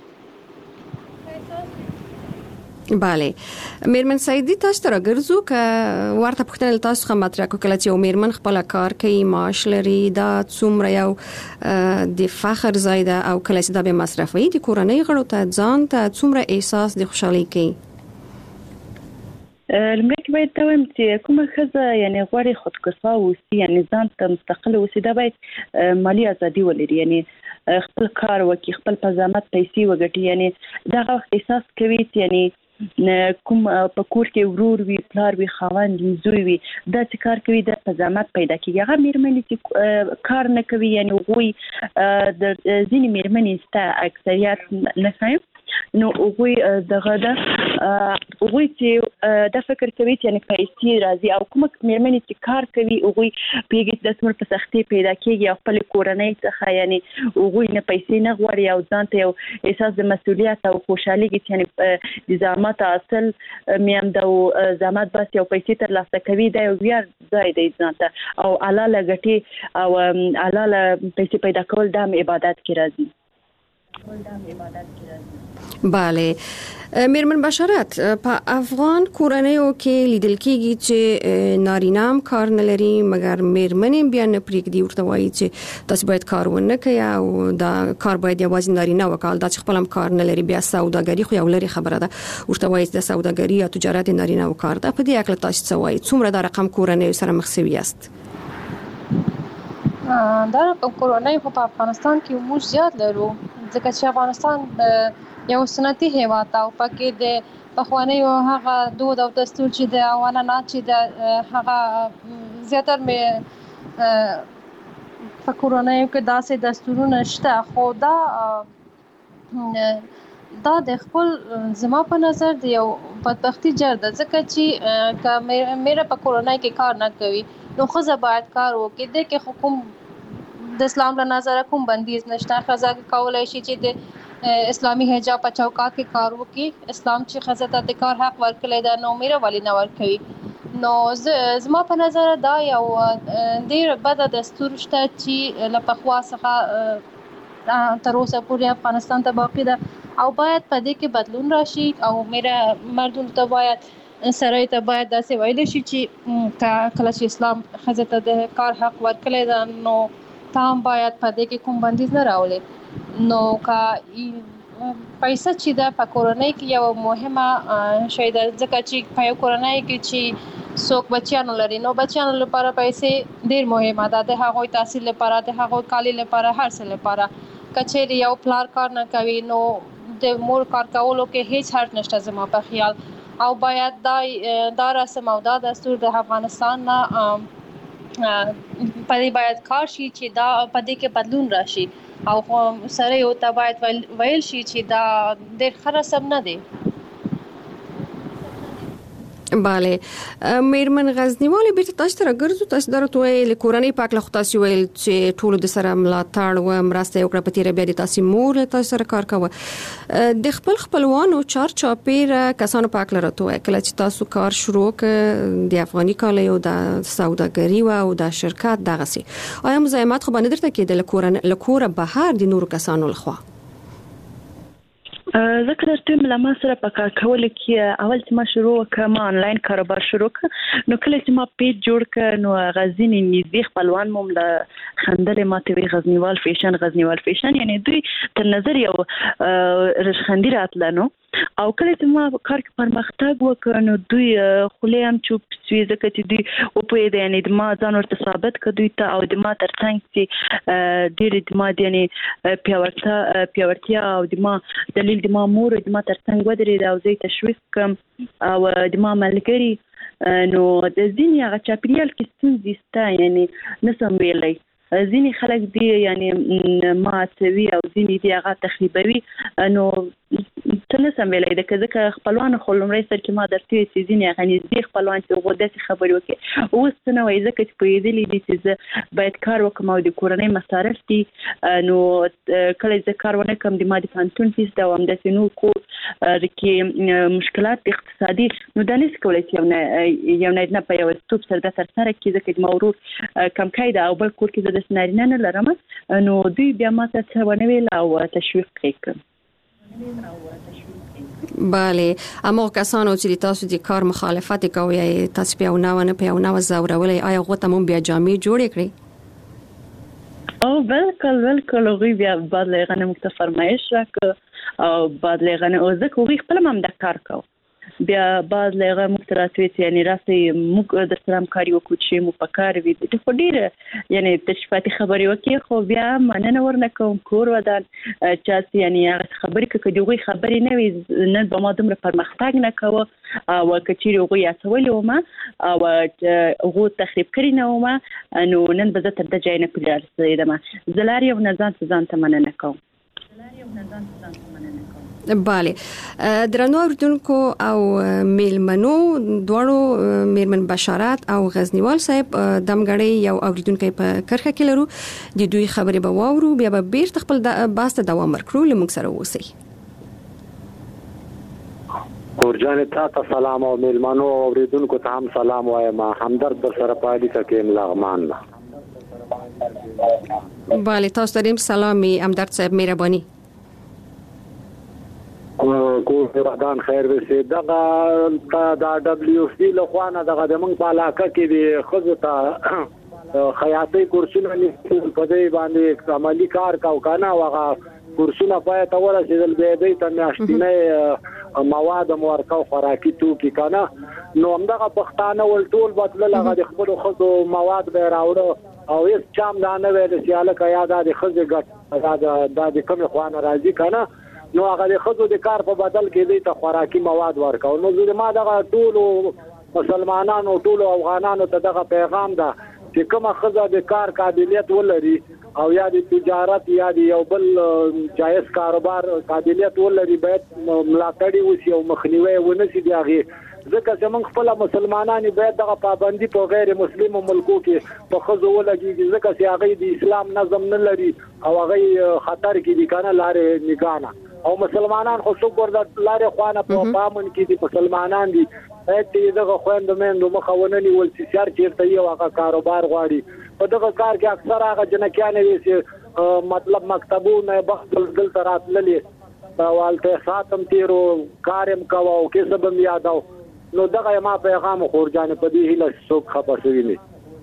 bale میرمن سعیدی تاسو ته راګرځو ک ورته پښتنه تاسو خه مطرح کله چې میرمن خپل کار کوي معاش لري دا څومره یو د فخر زیاده او کله چې دا به مصرفي د کورنۍ غړو ته ځان ته څومره احساس د خوشحالي کوي لمړی باید ته وایم چې کومه ښځه یعنی غواړي خودکفا اوسي یعنی ځان ته مستقل اوسي دا باید مالی ازادي ولري یعنی خپل کار وکړي خپل په زحمت پیسې وګټي یعنی دا احساس کوي چې یعنی کوم په کور کې ورور وی پلار وی خاوند زوی وی دا چې کار کوي د زحمت پیدا کیږي هغه میرمنې چې کار نه کوي یعنی غوي د ځینې میرمنې ستا اکثریت نه خایم نو غوي دغه غوي چې د فکر کوي چې یعنی پیسې راځي او کوم میرمنې چې کار کوي غوي پیګي د څومره په سختي پیدا کیږي خپل کورنۍ څخه یعنی غوي نه پیسې نه غواړي او ځان ته یو احساس د مسؤلیت او خوشحالي کې یعنی د زحمت اصل میم د زحمت بس یو پیسې تر لاسه کوي دا یو ویار ځای دی ځان ته او حلاله ګټي او حلاله پیسې پیدا کول د عبادت کې راځي bale میرمن بشارت په افغان کورنیو کې لیدل کېږي چې نارینام کار نه لري مګر میرمنې بیا نه پریږدي ورته وایي چې تاسو باید کار ونه کوئ او دا کار باید یوازې نارینه وکړي دا چې خپل کار نه لري بیا سوداګري خو یو لري خبره ده ورته وایي چې سوداګري او تجارت نارینه وکړ دا په دې اړه تاسو څه وایي څومره دا رقم کورنیو سره مخ شوی است دا کورنۍ په افغانستان کې موږ زیات لرو ځکه چې افغانستان یو سنتي هیواد او پکې د پخوانیو هغه دود او دستور چې د عنعنات چې د هغه زیاتره په کورنۍ کې داسې دستورونه شته خو دا د خپل زما په نظر د یو بدبختی جر ده ځکه چې مېره په کورنۍ کې کار نه کوي نو ښځه باید کار وکړي د کې حکم د اسلام له نظره کوم بندیز نشته ښځه کولای شي چې د اسلامي حجاب په چوکاټ کې کار وکړي اسلام چې ښځه ته د کار حق ورکړی دا نو مېره ولې نه ورکوي نو زما په نظر دا یو ډېر بده دستور شته چې له پخوا څخه تر اوسه پورې افغانستان ته باقي ده او باید په دې کې بدلون راشي او مېره مردونو ته باید سره ته باید داسې ویل شي چې کله چې اسلام ښځه ته د کار حق ورکړی ده نو تام باید په دې کې کوم بندیز نه راولي نو کا پیسې چې د په کورنۍ کې یو مهمه شی ده ځکه چې په یو کورنۍ کې چې څوک بچیان لري نو بچیان لپاره پیسې ډېر مهمه ده د هغوی تحصیل لپاره د هغوی کالي لپاره هر څه لپاره کچېرې یو پلار کار نه کوي نو د مور کار کولو کې هیڅ حرج نشته زما په خیال او باید دا رسم او دا دستور د افغانستان نه پدې باید کار شي چې دا پدې کې بدلون راشي او سره یو ته باید ویل شي چې دا ډېر ښه رسم نه دی bale میرمن غزنیواله بیرته تاسو ته راګرځو تاسو درته ویل کورنۍ پاک له تاسو ویل چې ټول د سره ملاتړ و مرسته وکړه په تیر بیا د تاسو مور تاسو سره کار کوي د خپلوانو چار چاپیر کسانو پاک لره ته کله چې تاسو کار شروع د افغاني کالیو د سوداګري او د شرکت دغه سي آیا مزاحمت خو باندې درته کېدل له کوره بهر د نورو کسانو لخوا ځکه درته ملما سره په کار کول کې اول چې ما شروع کړم آنلاین کاروبار شروع کړ نو کله چې ما پیج جوړ کړ نو غزنی نږدې خپلوان مم له خندل ماته وی غزنیوال فیشن یعنی دوی تر نظر یو رخندی راتلنو او کله چې ما کار کې پرمختګ وکړ نو دوی خولې هم چوپ شوي ځکه چې دوی په دې یعنی د ما ځان ورته ثابت کړ دوی ته او د ما ترڅنګ چې ډېر د ما یعنی پیاوړتیا او د ما دلیل د ما مور د ما ترڅنګ ودرېد او زه تشویق کوم او د ما ملګری نو د ځینې هغه چاپیریال کې ستونزې شته یعنی نسم ویلی ځینې خلک دی یعنی ماتوي او ځینې دی هغه تخریبوي نو څه نسم ویلی ځکه خپلوانو خو لومړی سر کې ما درته ویل چې ځینې هغه نږدې خپلوان چې هغوی داسې خبرې وکړي اوس څه نه وایي ځکه چې پوهېدلي دي چې زه باید کار وکړم او د کورنۍ مصارف دي نو کله زه کار ونه کړم د ما د پوهنتون فیس ده او همداسې نور کور کې مشکلات اقتصادي نو دا نشي کولی چې یو نارینه په یوازیتوب سره دا ترسره کړي ځکه زما ورور کمکی ده او بل کور کې زه داسې نارینه نه لرم نو دوی بیا ما ته څه ونه ویل او تشویق یې کړم. بله اما کسانو چې تاسو د کار مخالفت کوي تاسو په یو نو زورولې آیا غوته مون بیا جامې جوړې کړې او بالکل غوی بیا بعد لغنه مکته فرمایش راک او بعد لغنه او زه کوی خپل هم د کار کو بیا بعد لغه مختراتوي یعنی راستي موږ د سلام کاری وکړو چې مو پکار وي د خډيره یعنی تشفاتي خبري وکي خو بیا مننه ورنه کوم کور ودان چې یعنی خبري کې دوی خبري نه وي نه به ما دومره پرمختګ نه کوو او کچېری غوي اسولې ومه او غو تخریب کړی نه ومه نو نن به زه تر د ځای نه پیژارسم زلاري او ځان ته مننه کوم. بله درنو اوریدونکو او میلمنو دواړو میرمن بشارت او غزنیوال صاحب دمګړی یو اوریدونکو په کرخه کې لرو د دوی خبرې به واورو بیا به بیرته خپل باسته دوام ورکړو لمږ سره اوسئ. ورجان ته سلام او میلمنو اوریدونکو ته هم سلام وایم همدرد در سره پالي کې لغمان. بله تاسو داریم سلامي همدرد صاحب مهرباني کور ودان خیر وسی دغه دا دبليو سي له خوانه دغه د موږ په علاقه کې د خزو ته خیاطي کورسونه نشول په دې باندې عملی کار کاو کنه واغه کورسونه پای ته ورسېدل به دې ته میاشتنه مواد مورکاو خوراکي توکي کنه نو همدغه پښتانه ول ټول بدل لغه د خپل خزو مواد به راوړو او هیڅ چام دا نه ویل چې الکه یاد د خزو ګټ د کوم خوانه راځي کنه نو هغه د خزو د کار په بدل کې دې ته خوراکي مواد ورکاو نو زه ما دغه ټول مسلمانانو ټول افغانانو ته دغه پیغام ده چې کومه خزه د کار قابلیت ولري او یا د تجارت یا د یو بل جایز کاروبار قابلیت ولري باید ملاتړ وشي او مخنیوي ونشي دی هغه ځکه چې موږ خپل مسلمانان باید دغه پابندي په غیر مسلمو ملکو کې په خزو ولګي ځکه چې هغه د اسلام نظم نه لري او هغه خطر کې دي کنه لارې نگانه او مسلمانان خو شکر د لارې خوانه په پامن کې دي مسلمانان دي چې دغه خويندو مېندو مخاونه نیول چې شر چیرته یو هغه کاروبار غواړي په دغه کار کې اکثر هغه جنکیان وي چې مطلب مکتبونه بخل دل تراتللې والته ساتم تیرو کارم کاوه او کسب هم یادو نو دغه ما پیغام خورجان په دې هله څوک خبر شوی نه.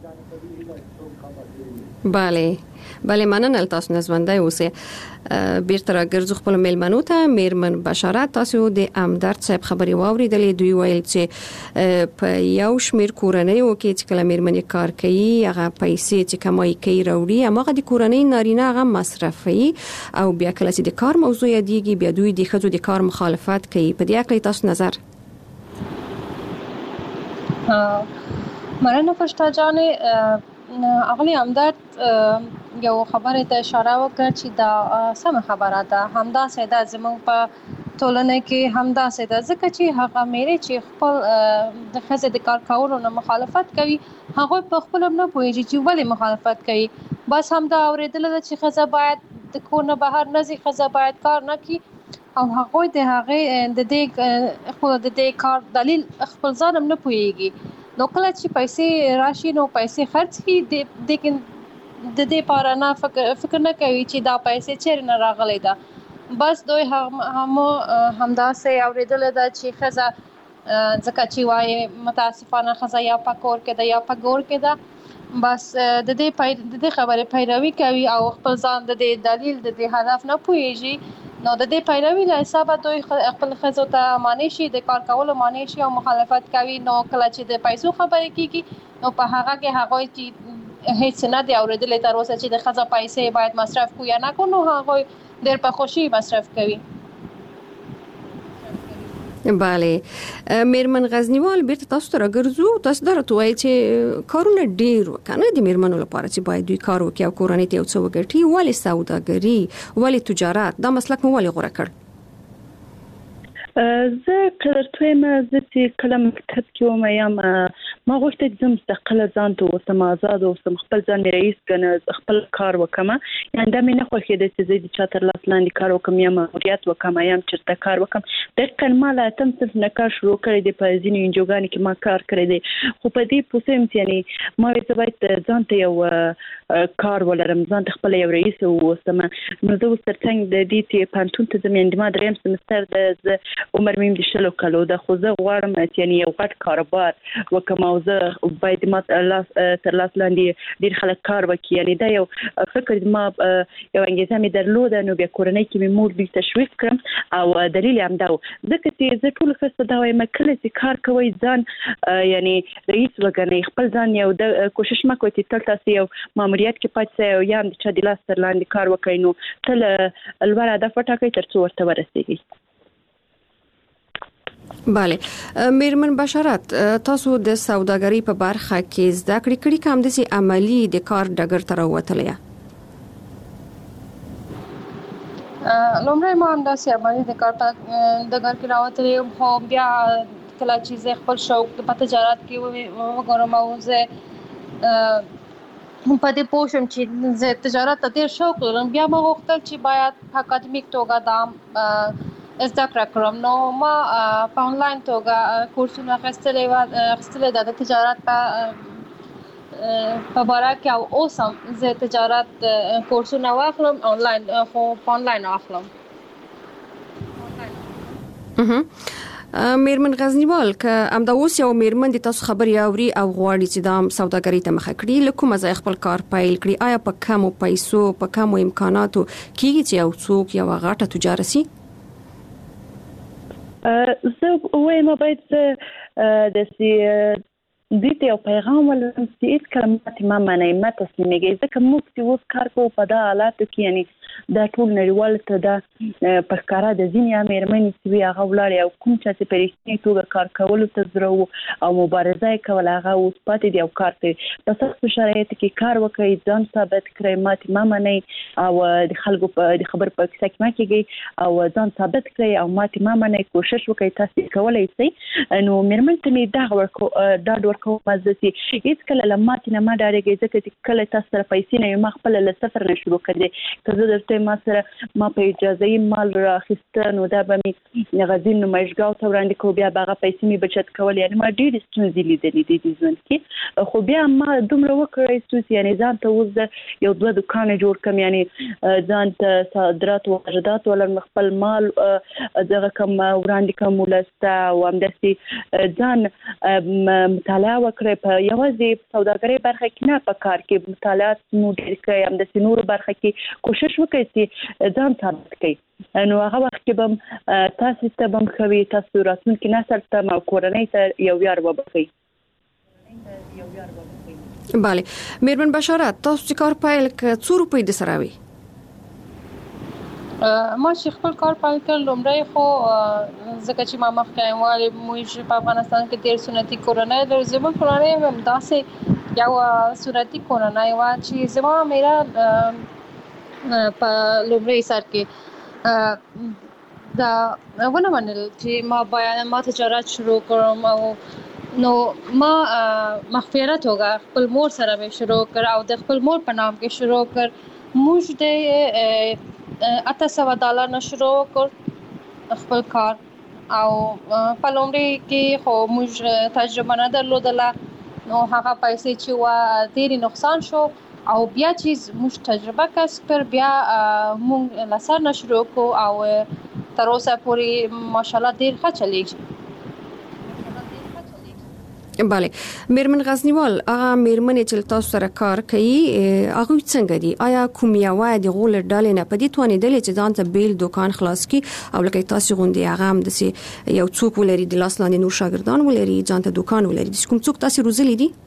بله مننه تاسو نزوندای اوسه بیرته راګرځو خپل میلمنو ته میرمن بشارت تاسو د امدرد صاحب خبري واوریدلې دوی ویل چې په یو شمیر کورنۍ او کې چې کله میرمن کار کوي هغه پیسې چې کمای کوي راوړي هغه د کورنۍ نارینه هغه مصرفي او بیا کله چې د کار موضوع یادېږي بیا دوی د خځو د کار مخالفت کوي په دې اړه تاسو نظر مننه فرشته جانې اغلی امدرد یو خبره ته اشاره وکړه چې دا سم خبره ده همدا سیده زموږ په ټولنه کې همدا سیده ځکه چې هغه مېرې چې خپل د ښځې د کار کولو نه مخالفت کوي هغه په خپل نه پوهیږي چې ولې مخالفت کوي بس همدا اورېدل چې ښځه باید د کور نه بهر نه ځي ښځه باید کار نه کوي او هغه د هغه د دې کار دلیل خپل ځان نه پوهیږي نو کله چې پیسې راشي نو پیسې خرڅ کړي د دې لپاره نه فکر نه کوي چې دا پیسې چیرې نه راغلي ده بس دوی همداسې اوریدل دا چې خزه ځکه چې وایي متاسفانه خزه یا په کور کې ده یا په ګور کې ده بس د دې خبرې پیروي کوي او خپل ځان د دې دلیل د دې هدف نه پوهیږي نو د دې پیروي له حسابه دوی خپل خزو ته مانع شي د کار کولو مانع شي او مخالفت کوي نو کله چې د پیسو خبرې کیږي نو په هغه کې هغه چې هیڅ نه دی اوریدل تر اوسه چې د خزه پیسې باید مصرف کو یا نه کو نو هغه ډېر په خوشي مصرف کوي. بله میرمن غزنیوال بیرته تاسو ته راګرځو تاسو درته وایي چې کارونه ډیر وکنه د میرمنو لپاره چې باید دوی کار وکړي او کورنۍ ته یو څه وګټي ولې سوداګري ولې تجارت دا مسلک مو ولې غوره کړ؟ زه کلرتویم زه چې کله مکتب کې وم یم ما غوښتل چې مستقل ځان ته اوسم آزاد اوسم خپل ځان رئیس کنه خپل کار وکم یعنی دا مې نه خوښېده چې زه د چا تر لاس لاندې کار وکم یا ماموریت وکم یا چېرته کار وکم دقیقا ما له اتم صنف نه کار شروع کړی دی په ځینو انجوګانو کې ما کار کړی دی خو په دې پوه شوم چې یعنی ما زه باید ځان ته یو کار ولرم ځان ته خپل یو رئیس واوسم نو زه اوس ترڅنګ د دې چې پوهنتون ته ځم یعنې ما درېیم سمستر د عمر مې د 20 کالو ده خو زه غواړم چې یعنی یو غټ کاروبار وکم او زه باید ما تر لاس لاندې ډېر خلک کار وکړي یعنی دا یو فکر ما یو انګېزه مې درلوده نو بیا کورنۍ کې مې مور دوی تشویق کړم او دلیل یې همدا و ځکه چې زه ټولو ښځو ته دا وایم کله چې کار کوئ ځان یعنی رئیس وګڼئ خپل ځان یو د کوشش مه کوئ چې تل تاسو یو ماموریت کې پاتې شئ او یا هم د چا د لاس تر لاندې کار وکړئ نو تل لوړ هدف وټاکئ تر څو ورته ورسېږئ. بله میرمن بشارت تاسو د سوداګرۍ په برخه کې زده کړې کړې کوم د سي عملی د کار ډګر ته راوتلې لومړی ما همداسې عملي د کار ډګر کې راوتلې خو بیا کله چې زه خپل شوق په تجارت کې وګورم او زه په دې پوه شوم چې زه تجارت ته ډېر شوق لرم بیا ما غوښتل چې باید په اکاډمیک توګه دا زده کړه کړم نو ما په آنلاین توګه کورسونه اخیستلې د تجارت په باره کې او اوس هم زه تجارت کورسونه واخلم آنلاین خو په آنلاین اخلم. میرمن غزنیوال که امدا اوس یو میرمن د تاسو خبرې اوري او غواړي چې د سوداګرۍ ته مخه کړي لکه مزه خپل کار پیل کړي آیا په کمو پیسو په کمو امکاناتو کېږي چې یو څوک یو غاټه تجارت سي؟ زه وایم باید د سي دې یو پیغام ولرم چې هیڅ کله ماتې مه منئ مه تسلیمېږئ ځکه موږ چې اوس کار کوو په دا حالاتو کې یعنی دا ټول نړیوالو ته دا په ښکاره د ځینې مېرمنې چې وي هغه ولاړې او کوم چا چې په رښتینې توګه کار کولو ته زړه و او مبارزه یې کوله هغه اوس پاتې دي او کار کوي په سختو شرایطو کې کار وکړئ ځان ثابت کړئ ماتې مه منئ او د خلکو د خبرو په کیسه کې مه کېږئ او ځان ثابت کړئ او ماتې مه منئ کوشش وکړئ تاسو کولی شئ نو مېرمن ته مې ډاډ ورکوم چې هیڅ کله له ماتې نه مه ډارېږئ ځکه چې کله تاسو سره پیسې نه وي ما خپله له صفر نه شروع کړی که زه درته ما سره ما په اجازه‌ای مال راخیسته نو دا به مې غزین نمایشګاو ته وړاندې کوو بیا به هغه پیسې مې بچت کول یعنې ما ډېرې ستونزې لیدلې دي د ژوند کې خو بیا ما دومره وکړی څو چې یعنې ځان ته اوس د یو 2 دوکانه جوړ کړم یعنې ځان ته صادرات او واردات ولرم خپل مال دغه کم وړاندې کړم ولسته او همداسې ځان مطالعه وکړئ په یوازې سوداګرۍ برخه کې نه په کار کې مطالعات مو ډېر کړئ همداسې نورو برخه کې کوشش وکړئ چې ځان ثابت کړئ نو هغه وخت کې به تاسو ته به ښه وي تاسو راتلونکي نسل ته او کورنۍ ته یو ویاړ وبخئ. بله میرمن بشارت تاسو چې کار پیل کړ څو روپۍ د سره وي؟ ما چې خپل کار پیل کړ لومړی خو ځکه چې ما مخکې وایي موږ په افغانستان کې ډېر سنتي کورنۍ لرو زموږ کورنۍ هم داسې یو سنتي کورنۍ وه چې زما میره په لومړي سر کې دا ونه منل چې ما تجارت شروع کړم او نو ما مخفیانه توګه خپل مور سره مې شروع کړ او د خپل مور په نام کې شروع کړ موږ د $800 نه شروع کړ خپل کار او په لومړي کې خو موږ تجربه نه درلودله نو هغه پیسې چې وا ډېر نقصان شو او بیا چې موږ تجربه کسب کړ بیا موږ لسر نشرو کو او تر اوسه پورې ماشاءالله ډیر ښه چلیږي. بله میرمن غزنیوال هغه میرمنې چې تاسو سره کار کوي هغه څنګه دي؟ آیا کوم یو د غول ډالې نه پدې توانیدل چې ځان ته بیل دکان خلاص کی او لکه تاسو غوندي هغه هم د یو څوک ولري د لاس لاندې نور شاګردان ولري ځان ته دکان ولري کوم څوک تاسو روزلې دي؟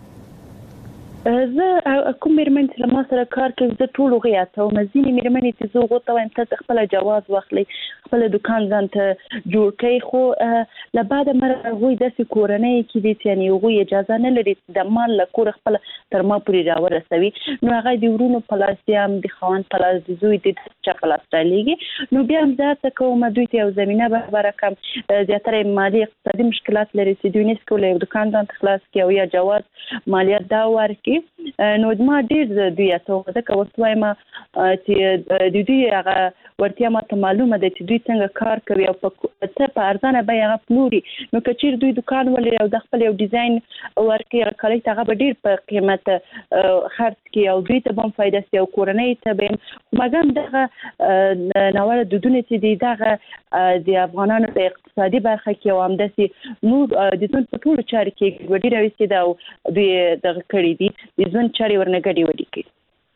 زه کوم میرمن چې ما سره کار کوي زه ټول غیاته او مزینی میرمنې چې زه غوته وایم ته خپل جواز واخلي خپل دکان ځان ته جوړ کړي خو لبعد مر غوي د کورنۍ کې دي یعنی غوي اجازه نه لري د مال له کور خپل تر ما پورې راورسوي نو هغه د ورونو پلاسیام د خوان پلاس د زوی د چا پلاس رالیږي نو بیا هم ذات کوم دوی ته زمينه برابر کم زیاتره مالی اقتصادي مشکلات لري چې دوی نسکو له دکان ځان خلاص کوي او یا جواز مالیات دا ورکي نو ما ډیر دوی ته دا کوي ما چې دوی هغه ورته ما ته معلومه ده چې دوی څنګه کار کوي او په ارزانه به هغه پلوري نو کچیر دوی دکان ولري او د خپل یو ډیزاین ورکي کله ته هغه ډیر په قیمت خرڅ کی او دوی ته هم فائدہ سي او کورنۍ ته به مګم دغه نوړه د دونه چې دی دغه د افغانانو په اقتصادي برخه کې او هم دسي نور د ټول په ټول چاري کې وړي راوستي دا دوی دغه کړی دي د ځون چاري ورنګړي وړي کی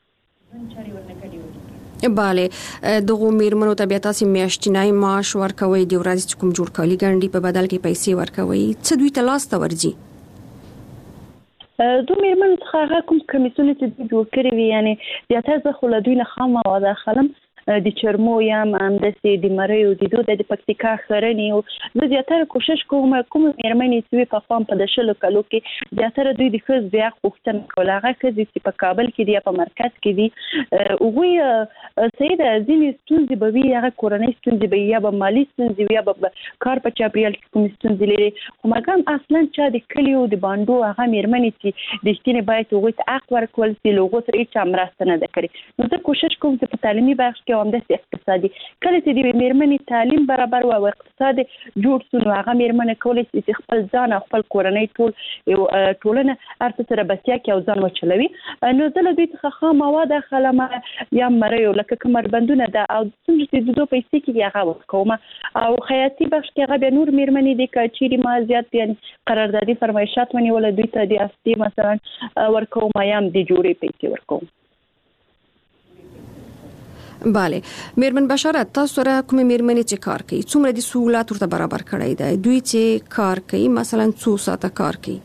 بله دغه میرمنو ته بیا تاسو میاشتنی معاش ورکوي د ورځې کوم جوړ کالی ګڼډي په بدل کې پیسې ورکوي څه دوی ته لاس ته ورځي دو میرمنو څخه هغه کوم کمیسیون چې جوړ کړی وي یعنی زیاتره زه خو له دوی نه خام مواد اخلم د چرمو یا هم د سي د مریو د دوه د پکتیکا خرنی او زه زیاتره کوشش کوم میرمنې چې په فهم په دشلو کلو کې زیاتره دوی د خز بیا وختن کولاغه چې په کابل کې دی په مرکز کې دی او وی سید ازمي ستونزې به وي هغه کورنۍ ستونزې به یا به مالی ستونزې یا به کار په چاپریال کې کوم ستونزې لري خو مګم اصلا چې د کلیو د باندو هغه میرمنې چې د شتنه باید وګت حق ورکول سي لوګو تر هیڅ امرسته نه کړي نو زه کوشش کوم چې په تعلیمي بخش او د اقتصادي کله چې د میرمنې تعلیم برابر او اقتصاد جوړ شو نو هغه میرمنې کولای شي چې خپل ځان او خپل کورنۍ ټولنه ارته سره بسیا کې او ځان وچلوي نو زه له دوی څخه خام مواد اخلم یا مریو لکه کمربندونه ده او څنګه چې د دوه پیسې کې هغه کوم او خیاطي بخش کې هغه به نور میرمنې د کچيري ما زیات یعنی قراردادي فرمایشات ونی ول دوی ته د اصلي مثلا ورکوم یا د جوړې پیسې ورکوم بله میرمن بشارت تاسو سره کوم میرمنې چې کار کوي څومره د سہولت ورته برابر کړی دی دوی چې کار کوي مثلا 2 ساعته کار کوي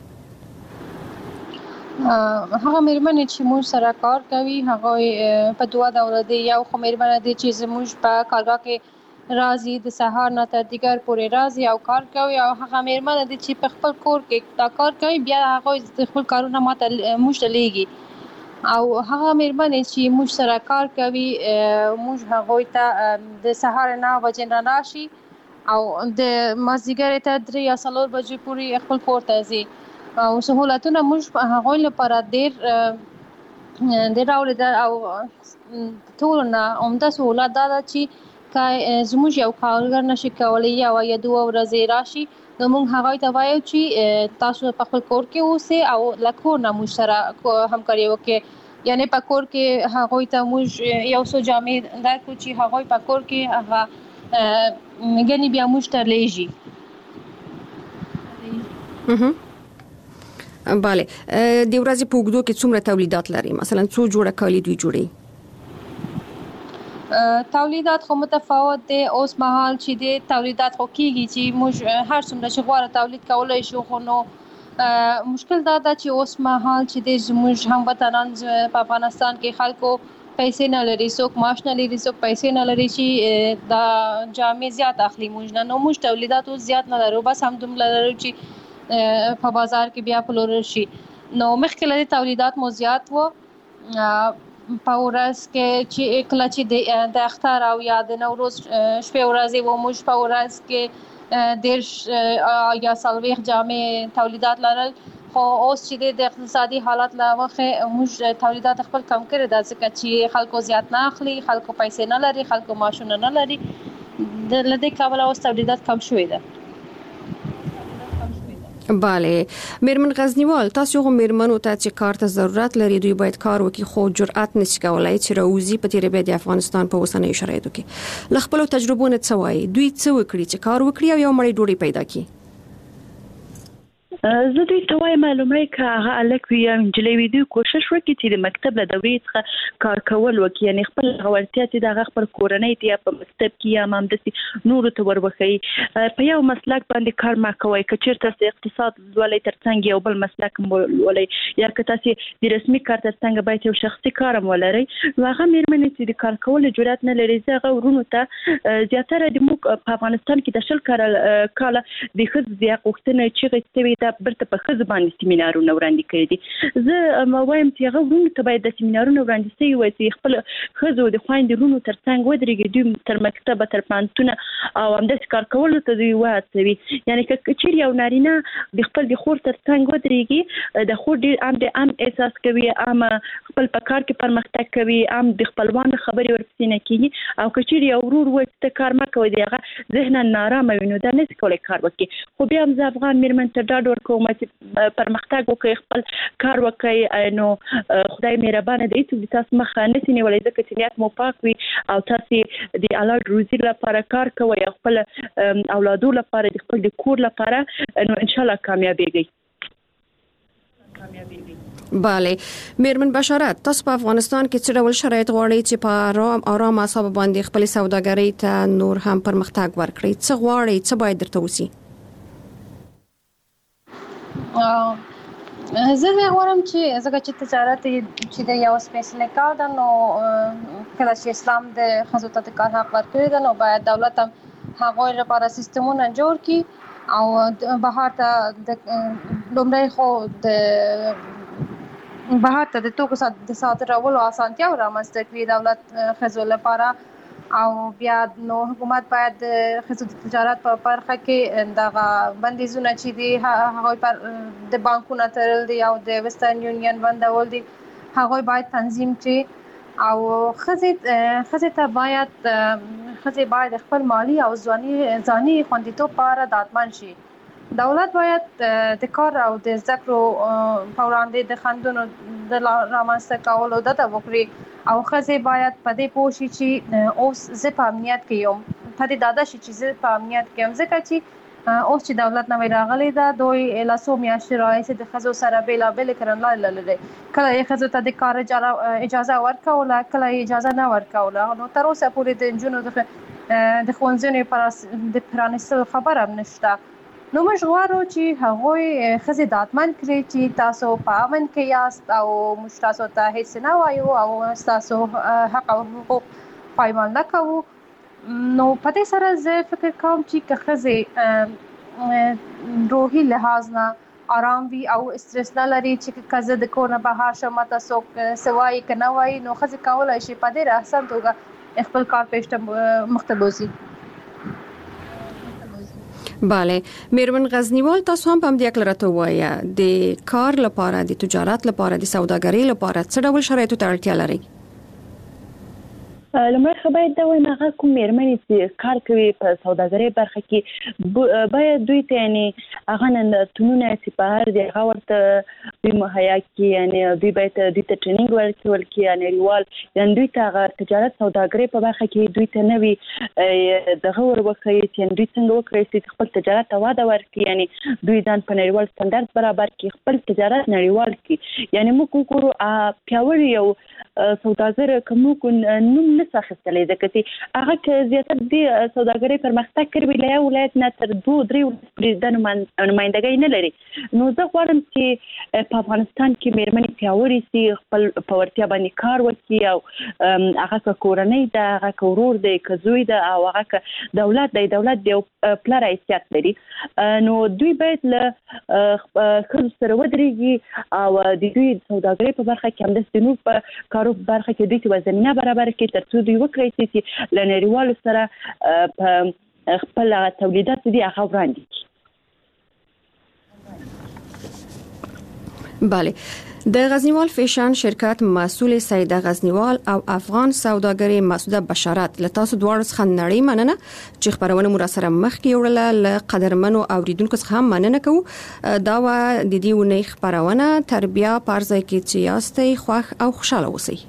هغه میرمنې چې موږ سره کار کوي هغه په دوه ډول دي یو خو میرمنې دي چې موږ په کارګاه کې راځي د سهار نه تر دیګر پورې راځي او کار کوي او هغه میرمنې دي چې په خپل کور کې دا کار کوي بیا هغه خپل کارونه ماته موږ ته لیږي او هغه میرمنې چې موږ سره کار کوي موږ هغه ته د سهار نه وجه راشي او د مازیګر ته 3 یا 4 بجې پورې خپل کور ته ځي او سہولتونه موږ هغه لپاره ډېر راوړل او ټول نه عمده سہولت دا چې زموږ یو کارګر نشي کولای یا 2 ورځې راشي نو موږ هغه ته وایو چې تاسو په خپل کور کې اوسئ او لکه نه موږ سره همکاري وکړي یعنی په کور کې هغه ته موږ یو څو جامې دا کو چې هغه په کور کې هغه غني بیا موږ ته لېږي بله د ورځې په وګړو کې څومره تولیدات لري مثلا څو جوړه کالی دوی جوړي تولیدات خو متفاوت دي اوس مهال چې د تولیدات خو کیږي چې موږ هر څومره چې غواړو تولید کولای شو خو نو مشکل دا ده چې اوس مهال چې د زموږ هموطنان په افغانستان کې خلکو پیسې نه لري څوک معاش نه لري څوک پیسې نه لري چې دا جامې زیات اخلي موږ نه نو موږ تولیدات زیات نه لرو بس هم دومره لرو چې په بازار کې بیا پلورل شي نو مخکې لري تولیدات مو زیات وو په ورځ کې چې کله چې د اختر او یا د نوروز شپه ورځې و موږ په ورځ کې ډېر یا سلويخ جامې تولیدات لرل خو اوس چې د اقتصادي حالت له مخې موږ تولیدات خپل کم کړی دا ځکه چې خلکو زیات نه اخلي خلکو پیسې نه لري خلکو معاشونه نه لري د لدې کابل اوس تولیدات کم شوی ده bale میرمن غزنیوال تاسو هم میرمنو ته چې کار ته ضرورت لري دوی باید کار وکړي خو جرأت نشي کولای چې راوځي په تیرې به د افغانستان په اوسنۍ شرایطو کې ل خپل تجربو نه څه وایي دوی څه وکړي چې کار وکړي او یو مړی ډوډۍ پیدا کړي زه دوی ته وایم معلومه که هغه الک وي یا نجلۍ وي دوی کوشش وکړي چې د مکتب له دورې څخه کار کول وکړي یعنی خپل غوړتیا چې د خپل کورنۍ ته په مکتب کې یا همداسې نورو ته وربخي په یو مسلک باندې کار ما کوي که چیرته اقتصاد ولې ترڅنګ یو بل مسلک ولې یا که تاسو د رسمي کار ترڅنګ باید یو شخصي کار ولرئ هغه میرمنې چې د کار کول جرأت نه لري زه ورونو ته زیاتره د موږ په افغانستان کې د شل کاله د خځې د حقوقو چې غوښتي برته په خځه باندې سیمینارونه وړاندې کړي دي زه وایم چې هغه ورونو ته باید د سیمینارونو وړاندې شي وي چې خپل خځو د خويندې ورونو ترڅنګ ودرېږي دوی تر مکتب تر پانتونه او همداسې کار کولو ته دوی وهڅوي یعنی که چیرې یو نارینه د خپل د خور ترڅنګ ودرېږي د خور ډېر عام احساس کوي عام خپل په کار کې پرمختګ کوي عام د خپلوان خبرې ورپسې نه کیږي او که چیرې یو ورور وایي چې کار ما کوي دی هغه ذهنا نارامه وي نو دا نشي کولی کار وکړي خو بیا هم زه افغان میرمن ته ډاډ کوم چې پرمختګ وکړي خپل کار وکړي نو خدای مهربانه دی چې تاسو مخه نه سینولای ځکه چې نیت مو پاک وي او تاسو د الله روزي لپاره کار کوي خپل اولادو لپاره د خپل کور لپاره نو ان شاء الله کامیابیږي bale میرمن بشارت تاسو په افغانستان کې څه ډول شرایط غواړئ چې په آرام اعصاب باندې خپل سوداګرۍ ته نور هم پرمختګ ورکړئ څه غواړئ څه باید درته وسی زه غواړم چې زګه چې تجارت چې د یو سپیشل کار ده نو کله چې اسلام د خزو ته کار حق ورکړي ده نو باید دولت هغه لپاره سیستمونه جوړ کړي او بهر ته د لومړی خو د بهر ته د توکو د صادرولو اسانتیا رامنځته کړي دولت خزو لپاره او بیا نو حکومت باید خصوصي تجارت په برخه کې دغه بندیزونه چې دي هغه پر د بانکونو ترل دي او د وسترن یونین بندول دي هغه باید تنظیم کړي او خزه ته باید خپل مالی او ځاني خوندیتوب لپاره داتمن شي دولت باید د کار او د ذکرو په وړاندې د خندونو د رامنځته کولو د وکړي او خزه باید په دې پوه شي چې اوس زه په امنیت کې یم په دې دادا شي چې زه په امنیت کې یم ځکه چې اوس چې دولت نوې راغلی دا دوی لاسو میاشتې راځي د خزو سره بیلابل کړنلای لري کله یې خزو ته د کار اجازه ورکوله کله اجازه نه ورکوله نو تر اوسه پورې د جنونو د ښوونځیو د پرانیستلو خبر هم نشته نو موږ غواړو چې هغوی خزې داتمن کړي چې تاسو په امن کې یاست او موږ تاسو ته هیڅ نه وایو او تاسو حق او حقوق پایمال نه کوو نو په دې سره زه فکر کوم چې خزې روحي لحاظ نه آرام وي او استرس نه لري چې کزه د کور نه بهر شم تاسو سوای کنه وای نو خزې کولای شي په ډېر احسن توګه خپل کار پېشته مختبوزي bale میرمن غزنیوال تاسو هم په دې اړه راته وایي د کار لپاره د تجارت لپاره د سوداګرۍ لپاره څه ډول شرایطو ته اړتیا لري لمړی خو باید دا وایم هغه کوم میرمنې چې کار کوي په سوداګرۍ برخه کې باید دوی ته یعنی هغه نندارتونونه چې په هر دی هغه ورته دوی مهیا کړي یعنی دوی باید دوی ته ټریننګ ورکول کړي یعنی ریوال یعنی دوی ته هغه تجارت سوداګرۍ په برخه کې دوی ته نوي دغه وربخښي چې دوی څنګه وکړي چې خپل تجارت ته واده ورکړي یعنی دوی ځان په نړیوال سټنډرډ برابر کړي خپل تجارت نړیوال کړي یعنی موږ وګورو پیاوړی یو سوداګر کوم نوم نه څخستلې ځکه چې هغه کې زیاتره د سوداګرۍ پرمختګ کوي له یو ولایت نه تر 2-3 د نمائندګۍ نه لري نو زه غواړم چې په افغانستان کې میرمنې پیاوړې سي خپل په ورتیا باندې کار وکړي او هغه کورنۍ د هغه ورور د کزوی د او هغه دولت د پلار حیثیت لري نو دوی باید له خپل سره ودرېږي او د دوی سوداګرۍ په برخه کې هم د نور په کارو برخه کې دوی ته زمينه برابر کړي ترڅو دوی وکړي چې لنریوالو سره خپل تولیدات دي هغه وړاندې بله. د غزنیوال فیشن شرکت مسؤل سید غزنیوال او افغان سوداګر مسعوده بشارت له تاسو دواړو څخه نړۍ مننه چې خبرونه مو سره مخ کې وړل. له قدرمنو اوریدونکو څخه هم مننه کوو. دا و د دې ونې خبرونه تربیه پارځای کې چې یاستئ خوښ او خوشاله اوسئ.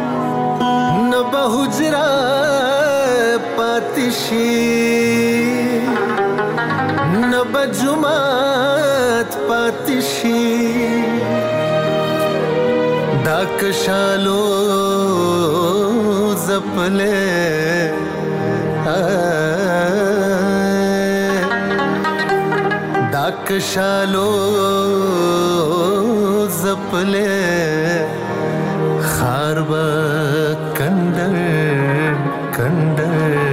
हुजरा पातिशी جمعات پاتشي دا کشالو زپلے دا کشالو زپلے خار با کندر کندر